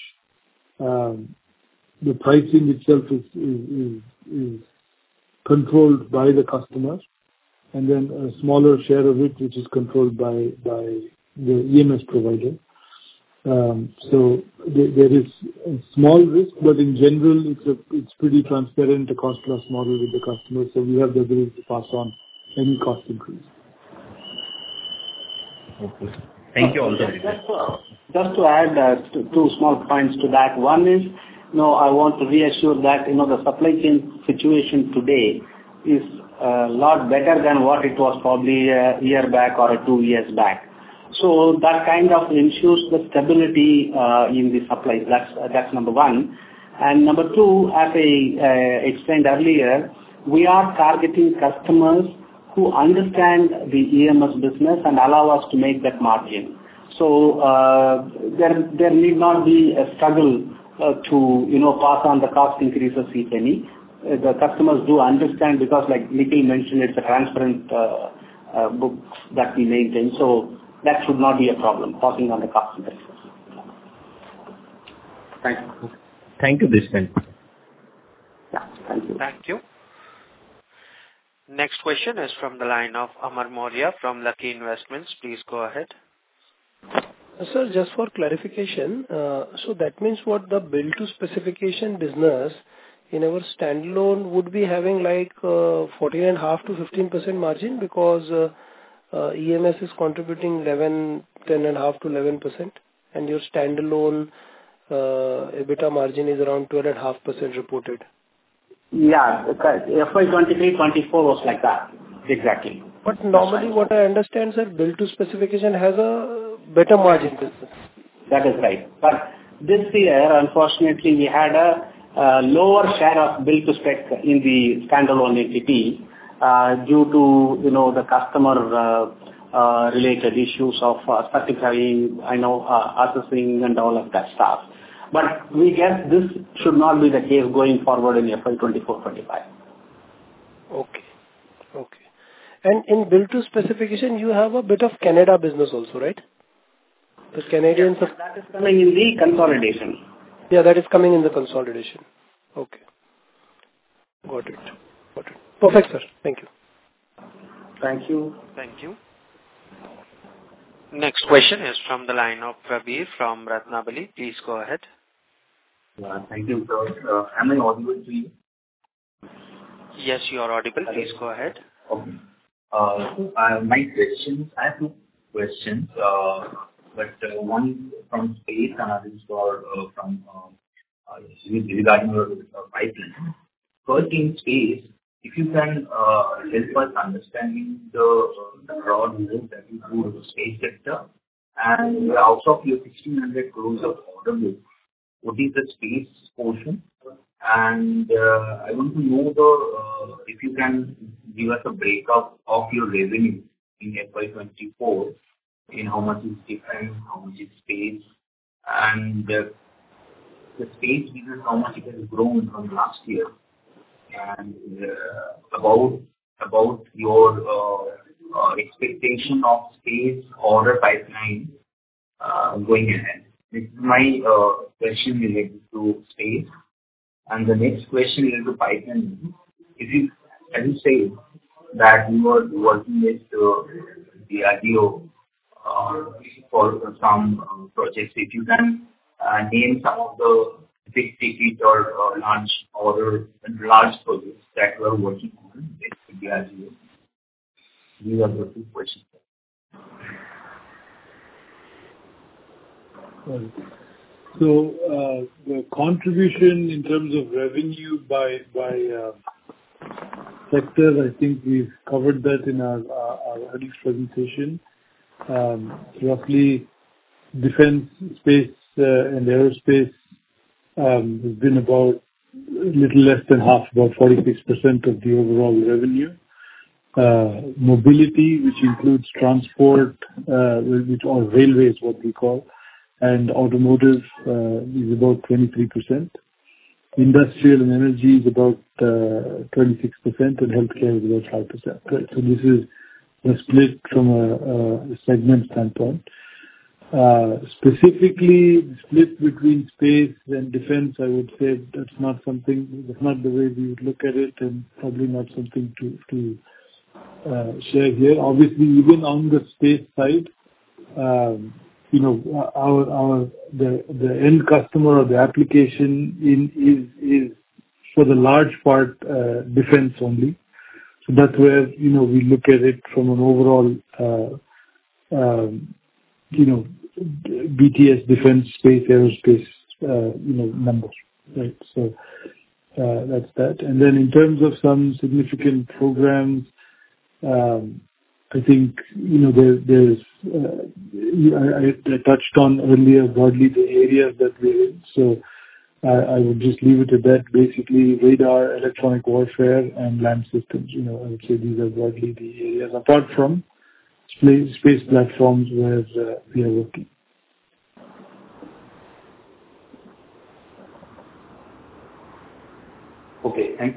the pricing itself is controlled by the customer. And then a smaller share of it, which is controlled by the EMS provider. So there is a small risk, but in general, it's pretty transparent, a cost plus model with the customer. So we have the ability to pass on any cost increase. Okay. Thank you all. Just to add two small points to that. One is, I want to reassure that, the supply chain situation today is a lot better than what it was probably a year back or 2 years back. So that kind of ensures the stability in the supply. That's number one. And number two, as I explained earlier, we are targeting customers who understand the EMS business and allow us to make that margin. So there need not be a struggle to pass on the cost increases, if any. The customers do understand, because like Nikhil mentioned, it's a transparent book that we maintain. So that should not be a problem, passing on the cost increases. Thank you. Thank you, Deshpande. Yeah, thank you. Thank you. Next question is from the line of Amar Maurya from Lucky Investments. Please go ahead. Sir, just for clarification, so that means what the bill to specification business in our standalone would be having like 14.5 to 15% margin, because EMS is contributing 10.5 to 11%, and your standalone EBITDA margin is around 12.5% reported. Yeah, FY23-24 was like that. Exactly. But normally what I understand, sir, bill to specification has a better margin business. That is right. But this year, unfortunately, we had a lower share of bill to spec in the standalone entity due to, the customer related issues of certifying, assessing and all of that stuff. But we guess this should not be the case going forward in FY24-25. Okay. And in bill to specification, you have a bit of Canada business also, right? The Canadians. Yes, that is coming in the consolidation. Yeah, that is coming in the consolidation. Okay. Got it. Perfect, sir. Thank you. Thank you. Thank you. Next question is from the line of Prabir from Ratnabali. Please go ahead. Thank you, sir. Am I audible to you? Yes, you are audible. Please go ahead. Okay. My questions, I have two questions, but one from space and others from regarding your pipeline. First, in space, if you can help us understanding the broad view that you do of the space sector, and out of your 1,600 crores of order book, what is the space portion? And I want to know if you can give us a breakup of your revenue in FY24, in how much is defense, how much is space, and the space business, how much it has grown from last year, and about your expectation of space order pipeline going ahead. This is my question related to space. And the next question related to pipeline. If you, as you say, that you are working with the DRDO for some projects, if you can name some of the big ticket or large order and large projects that you are working on with DRDO. These are the two questions. So the contribution in terms of revenue by sectors, I think we've covered that in our earnings presentation. Roughly, defense, space, and aerospace has been about a little less than half, about 46% of the overall revenue. Mobility, which includes transport, or railways, what we call, and automotive is about 23%. Industrial and energy is about 26%, and healthcare is about 5%. Right? So this is the split from a segment standpoint. Specifically, the split between space and defense, I would say that's not the way we would look at it, and probably not something to share here. Obviously, even on the space side, the end customer or the application is for the large part defense only. So that's where we look at it from an overall BTS defense, space, aerospace numbers, right? So that's that. And then in terms of some significant programs, I think there's I touched on earlier broadly the areas that we're in. So I would just leave it at that. Basically, radar, electronic warfare, and land systems. I would say these are broadly the areas, apart from space platforms where we are working. Okay, thank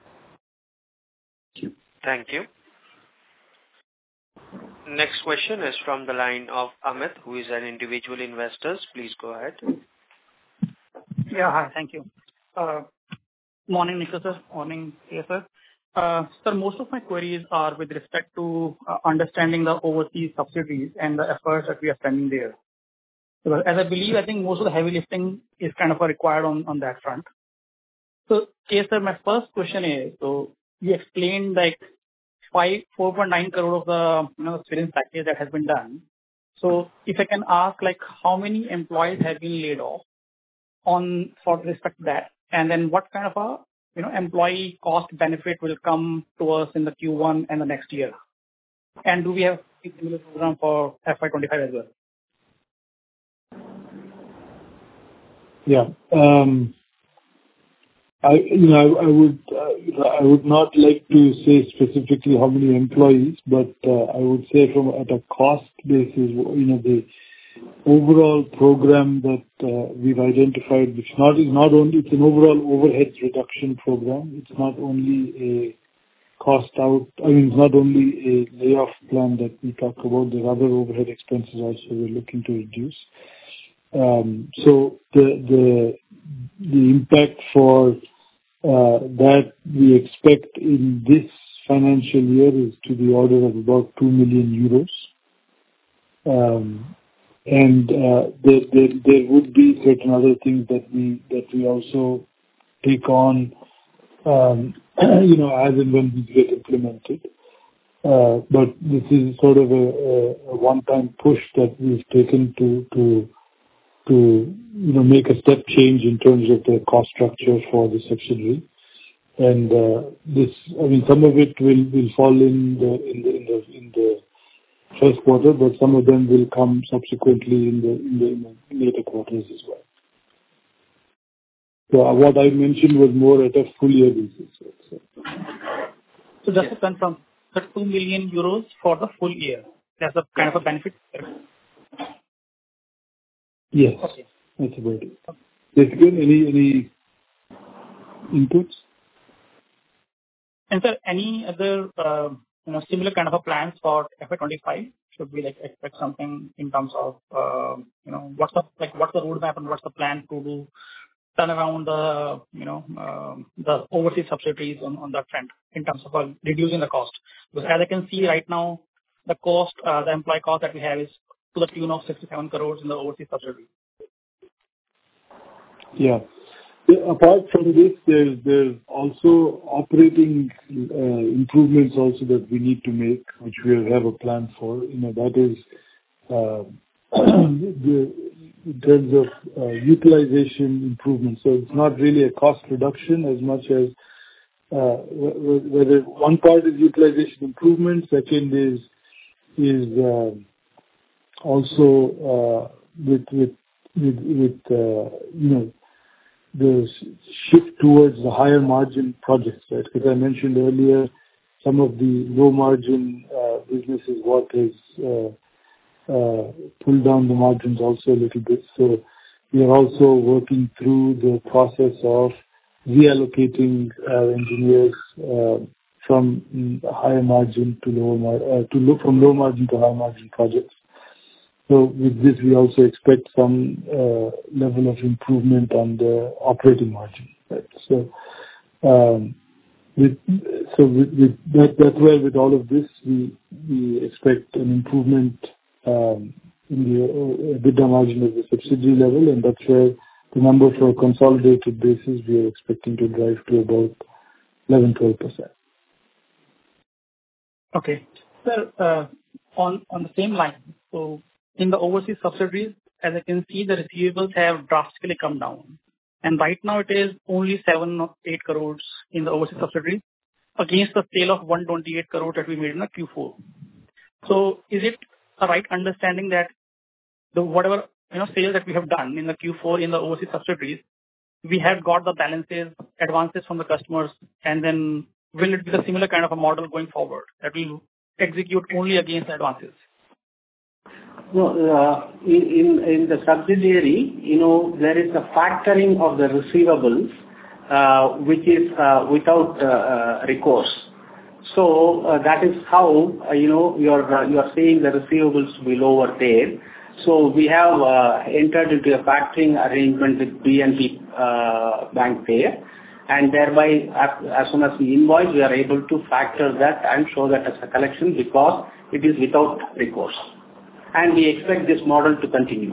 you. Thank you. Next question is from the line of Amit, who is an individual investor. Please go ahead. Yeah, hi, thank you. Morning, Nikhil sir. Morning, sir. Sir, most of my queries are with respect to understanding the overseas subsidiaries and the efforts that we are spending there. So as I believe, I think most of the heavy lifting is kind of required on that front. So, sir, my first question is, so you explained like 4.9 crore of the experience package that has been done. So if I can ask, like, how many employees have been laid off for respect to that, and then what kind of a employee cost benefit will come to us in the Q1 and the next year, and do we have a similar program for FY25 as well? Yeah. I would not like to say specifically how many employees, but I would say at a cost basis, the overall program that we've identified, which it's an overall overhead reduction program. It's not only a cost out. it's not only a layoff plan that we talk about. There are other overhead expenses also we're looking to reduce. So the impact for that we expect in this financial year is to the order of about 2 million euros. And there would be certain other things that we also take on, as and when these get implemented. But this is sort of a one-time push that we've taken to make a step change in terms of the cost structure for the subsidiary. And some of it will fall in the first quarter, but some of them will come subsequently in the later quarters as well. So what I mentioned was more at a full year basis. So just to confirm, the 2 million euros for the full year, that's a kind of a benefit? Yes. Okay. That's about it. Jessica, any inputs? And sir, any other similar kind of a plans for FY25? Should we expect something in terms of what's the roadmap and what's the plan to do turn around the overseas subsidiaries on that front in terms of reducing the cost? Because as I can see right now, the cost, the employee cost that we have is to the tune of 67 crores in the overseas subsidiary. Yeah. Apart from this, there's also operating improvements also that we need to make, which we have a plan for. That is in terms of utilization improvement. So it's not really a cost reduction as much as whether one part is utilization improvement, second is also with the shift towards the higher margin projects, right? Because I mentioned earlier, some of the low margin business is what has pulled down the margins also a little bit. So we are also working through the process of reallocating our engineers from higher margin to from low margin to high margin projects. So with this, we also expect some level of improvement on the operating margin, right? So that's why with all of this, we expect an improvement in the EBITDA margin at the subsidiary level, and that's where the number for a consolidated basis we are expecting to drive to about 11-12%. Okay. Sir, on the same line, so in the overseas subsidiaries, as I can see, the receivables have drastically come down. And right now it is only 7 or 8 crores in the overseas subsidiaries against the sale of 128 crores that we made in the Q4. So is it a right understanding that the whatever sales that we have done in the Q4 in the overseas subsidiaries, we have got the balances, advances from the customers, and then will it be the similar kind of a model going forward that we execute only against the advances? No, in the subsidiary, there is a factoring of the receivables, which is without recourse. So that is how you are seeing the receivables below over there. So we have entered into a factoring arrangement with BNP Bank there, and thereby, as soon as we invoice, we are able to factor that and show that as a collection because it is without recourse. And we expect this model to continue.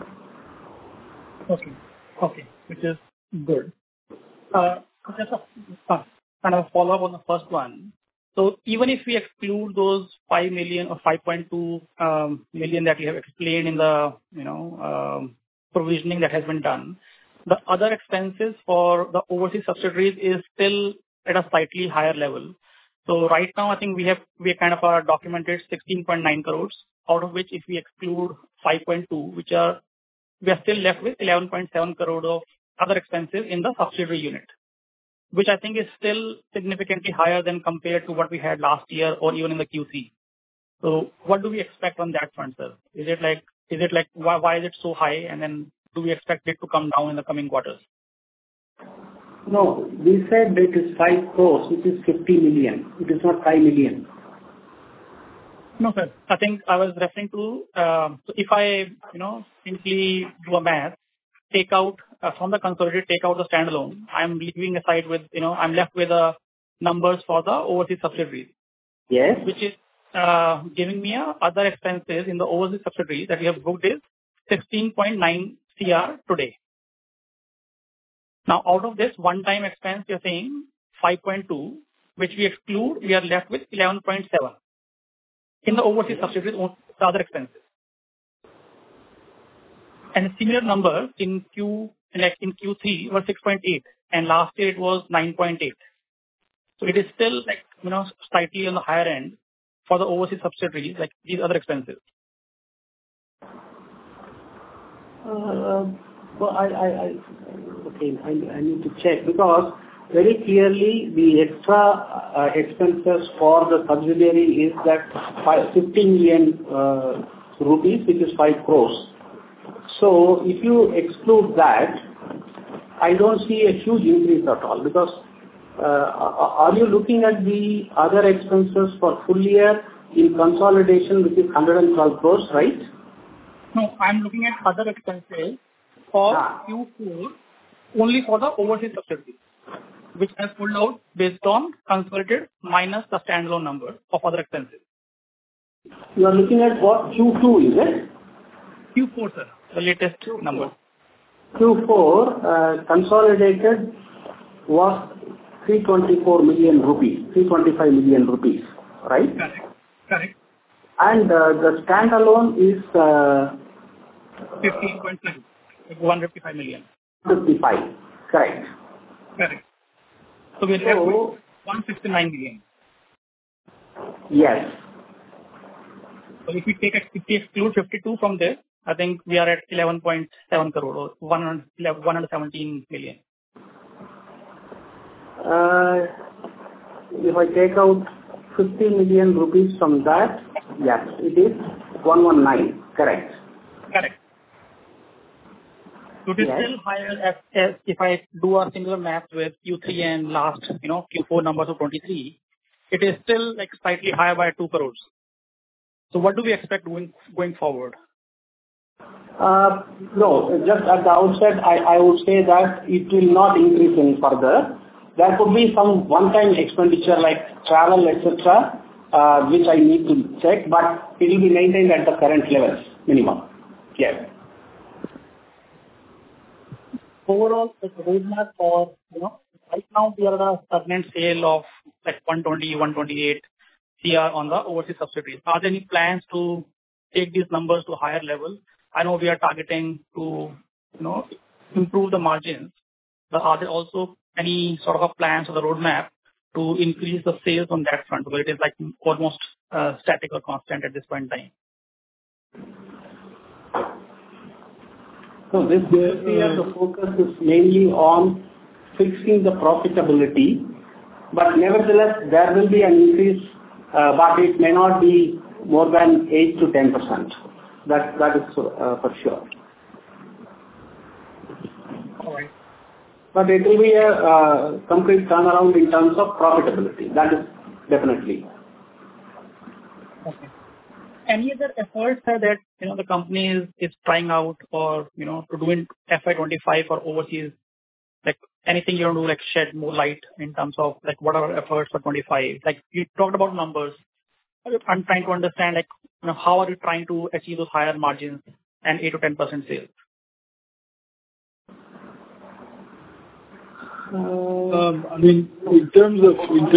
Okay, which is good. Just a kind of a follow-up on the first one. So even if we exclude those 5 million or 5.2 million that you have explained in the provisioning that has been done, the other expenses for the overseas subsidiaries is still at a slightly higher level. So right now, I think we kind of documented 16.9 crores, out of which if we exclude 5.2, we are still left with 11.7 crore of other expenses in the subsidiary unit, which I think is still significantly higher than compared to what we had last year or even in the QC. So what do we expect on that front, sir? Is it like why is it so high, and then do we expect it to come down in the coming quarters? No, we said it is 5 crores, which is 50 million. It is not 5 million. No, sir. I think I was referring to, so if I, simply do a math, take out from the consolidated, take out the standalone, I'm leaving aside with, I'm left with the numbers for the overseas subsidiaries. Yes. Which is giving me other expenses in the overseas subsidiaries that we have booked is 16.9 CR today. Now, out of this one-time expense, you're saying 5.2, which we exclude, we are left with 11.7 in the overseas subsidiaries, the other expenses. And a similar number in Q3 was 6.8, and last year it was 9.8. So it is still slightly on the higher end for the overseas subsidiaries, like these other expenses. Well, I need to check, because very clearly the extra expenses for the subsidiary is that 15 million rupees, which is 5 crores. So if you exclude that, I don't see a huge increase at all, because are you looking at the other expenses for full year in consolidation, which is 112 crores, right? No, I'm looking at other expenses for Q4 only for the overseas subsidiaries, which has pulled out based on consolidated minus the standalone number of other expenses. You are looking at what? Q2, is it? Q4, sir, the latest number. Q4 consolidated was 324 million rupees, 325 million rupees, right? Correct. And the standalone is 15.7, 155 million. 55, correct. So we're left with 169 million. Yes. So if we exclude 52 from this, I think we are at 11.7 crore or 117 million. If I take out 50 million rupees from that, yes, it is 119, correct. So it is still higher as if I do a similar math with Q3 and last, Q4 numbers of 23, it is still like slightly higher by 2 crores. So what do we expect going forward? No, just at the outset, I would say that it will not increase any further. There could be some one-time expenditure like travel, etc., which I need to check, but it will be maintained at the current levels, minimum. Yes. Overall, the roadmap for, right now we are at a stagnant sale of like 120, 128 CR on the overseas subsidiaries. Are there any plans to take these numbers to a higher level? I know we are targeting to, improve the margins, but are there also any sort of a plans or the roadmap to increase the sales on that front, where it is like almost static or constant at this point in time? So this year the focus is mainly on fixing the profitability, but nevertheless there will be an increase, but it may not be more than 8 to 10%. That is for sure. All right. But it will be a complete turnaround in terms of profitability. That is definitely. Okay. Any other efforts that the company is trying out or to do in FY25 or overseas, like anything you want to like shed more light in terms of like what are efforts for 25? Like you talked about numbers. I'm trying to understand like how are you trying to achieve those higher margins and 8 to 10% sales? I mean, in terms of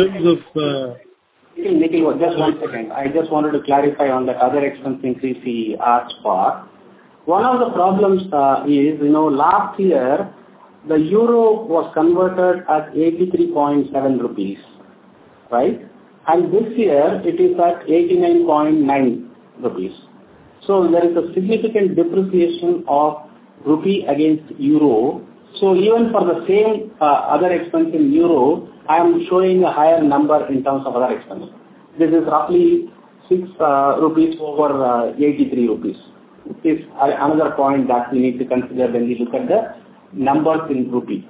Nikhil, just 1 second. I just wanted to clarify on that other expense increase he asked for. One of the problems is, last year the euro was converted at 83.7 rupees, right? And this year it is at 89.9 rupees. So there is a significant depreciation of rupee against euro. So even for the same other expense in euro, I am showing a higher number in terms of other expense. This is roughly 6 rupees over 83 rupees. This is another point that we need to consider when we look at the numbers in rupee.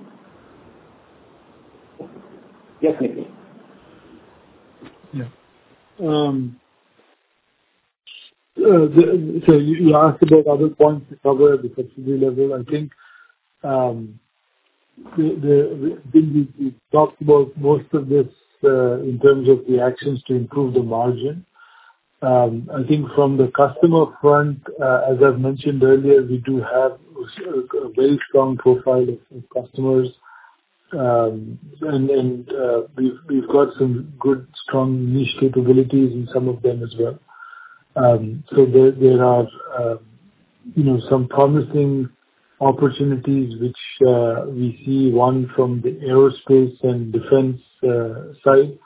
Yes, Nikhil. Yeah. So you asked about other points to cover at the subsidiary level. I think we talked about most of this in terms of the actions to improve the margin. I think from the customer front, as I've mentioned earlier, we do have a very strong profile of customers. We've got some good, strong niche capabilities in some of them as well. So there are, some promising opportunities which we see, one from the aerospace and defense side.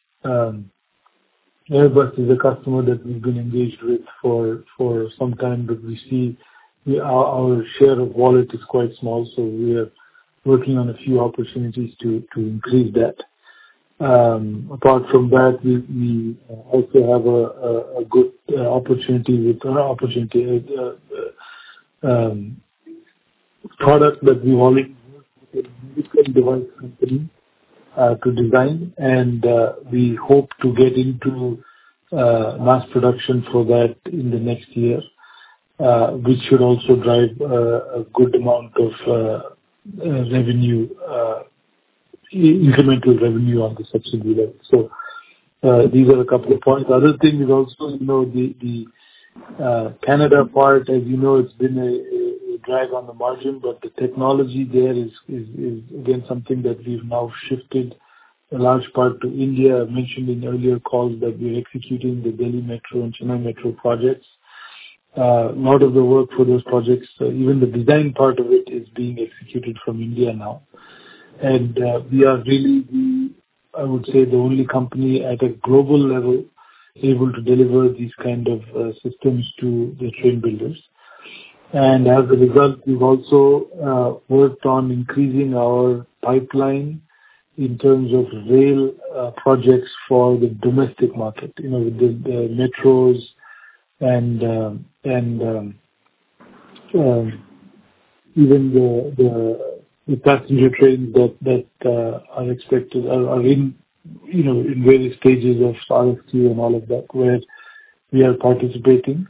Airbus is a customer that we've been engaged with for some time, but we see our share of wallet is quite small, so we are working on a few opportunities to increase that. Apart from that, we also have a good opportunity with product that we already work with a medical device company to design, and we hope to get into mass production for that in the next year, which should also drive a good amount of revenue, incremental revenue on the subsidiary level. So these are a couple of points. The other thing is also, the Canada part, as you know, it's been a drag on the margin, but the technology there is again something that we've now shifted a large part to India. I mentioned in earlier calls that we're executing the Delhi Metro and Chennai Metro projects. A lot of the work for those projects, even the design part of it, is being executed from India now. And we are really, I would say, the only company at a global level able to deliver these kind of systems to the train builders. And as a result, we've also worked on increasing our pipeline in terms of rail projects for the domestic market, with the metros and even the passenger trains that are expected are in various stages of RFQ and all of that, where we are participating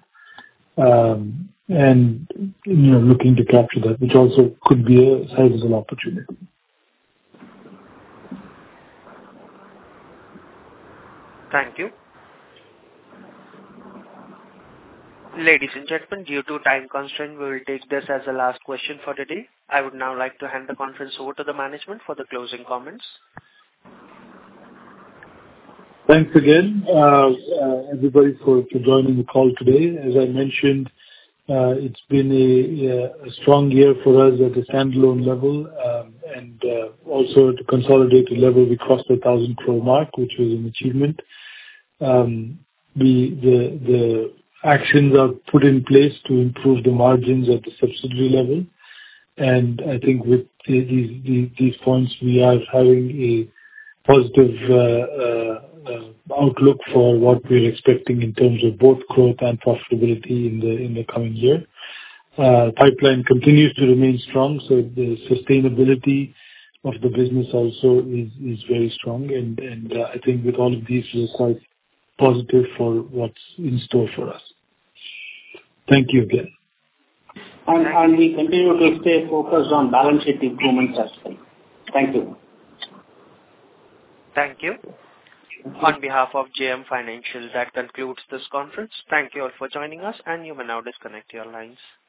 and looking to capture that, which also could be a sizable opportunity. Thank you. Ladies and gentlemen, due to time constraint, we will take this as the last question for the day. I would now like to hand the conference over to the management for the closing comments. Thanks again, everybody, for joining the call today. As I mentioned, it's been a strong year for us at the standalone level, and also at the consolidated level, we crossed the 1,000 crore mark, which was an achievement. The actions are put in place to improve the margins at the subsidiary level, and I think with these points, we are having a positive outlook for what we're expecting in terms of both growth and profitability in the coming year. Pipeline continues to remain strong, so the sustainability of the business also is very strong, and I think with all of these, we're quite positive for what's in store for us. Thank you again. And we continue to stay focused on balance sheet improvements as well. Thank you. Thank you. On behalf of JM Financial, that concludes this conference. Thank you all for joining us, and you may now disconnect your lines.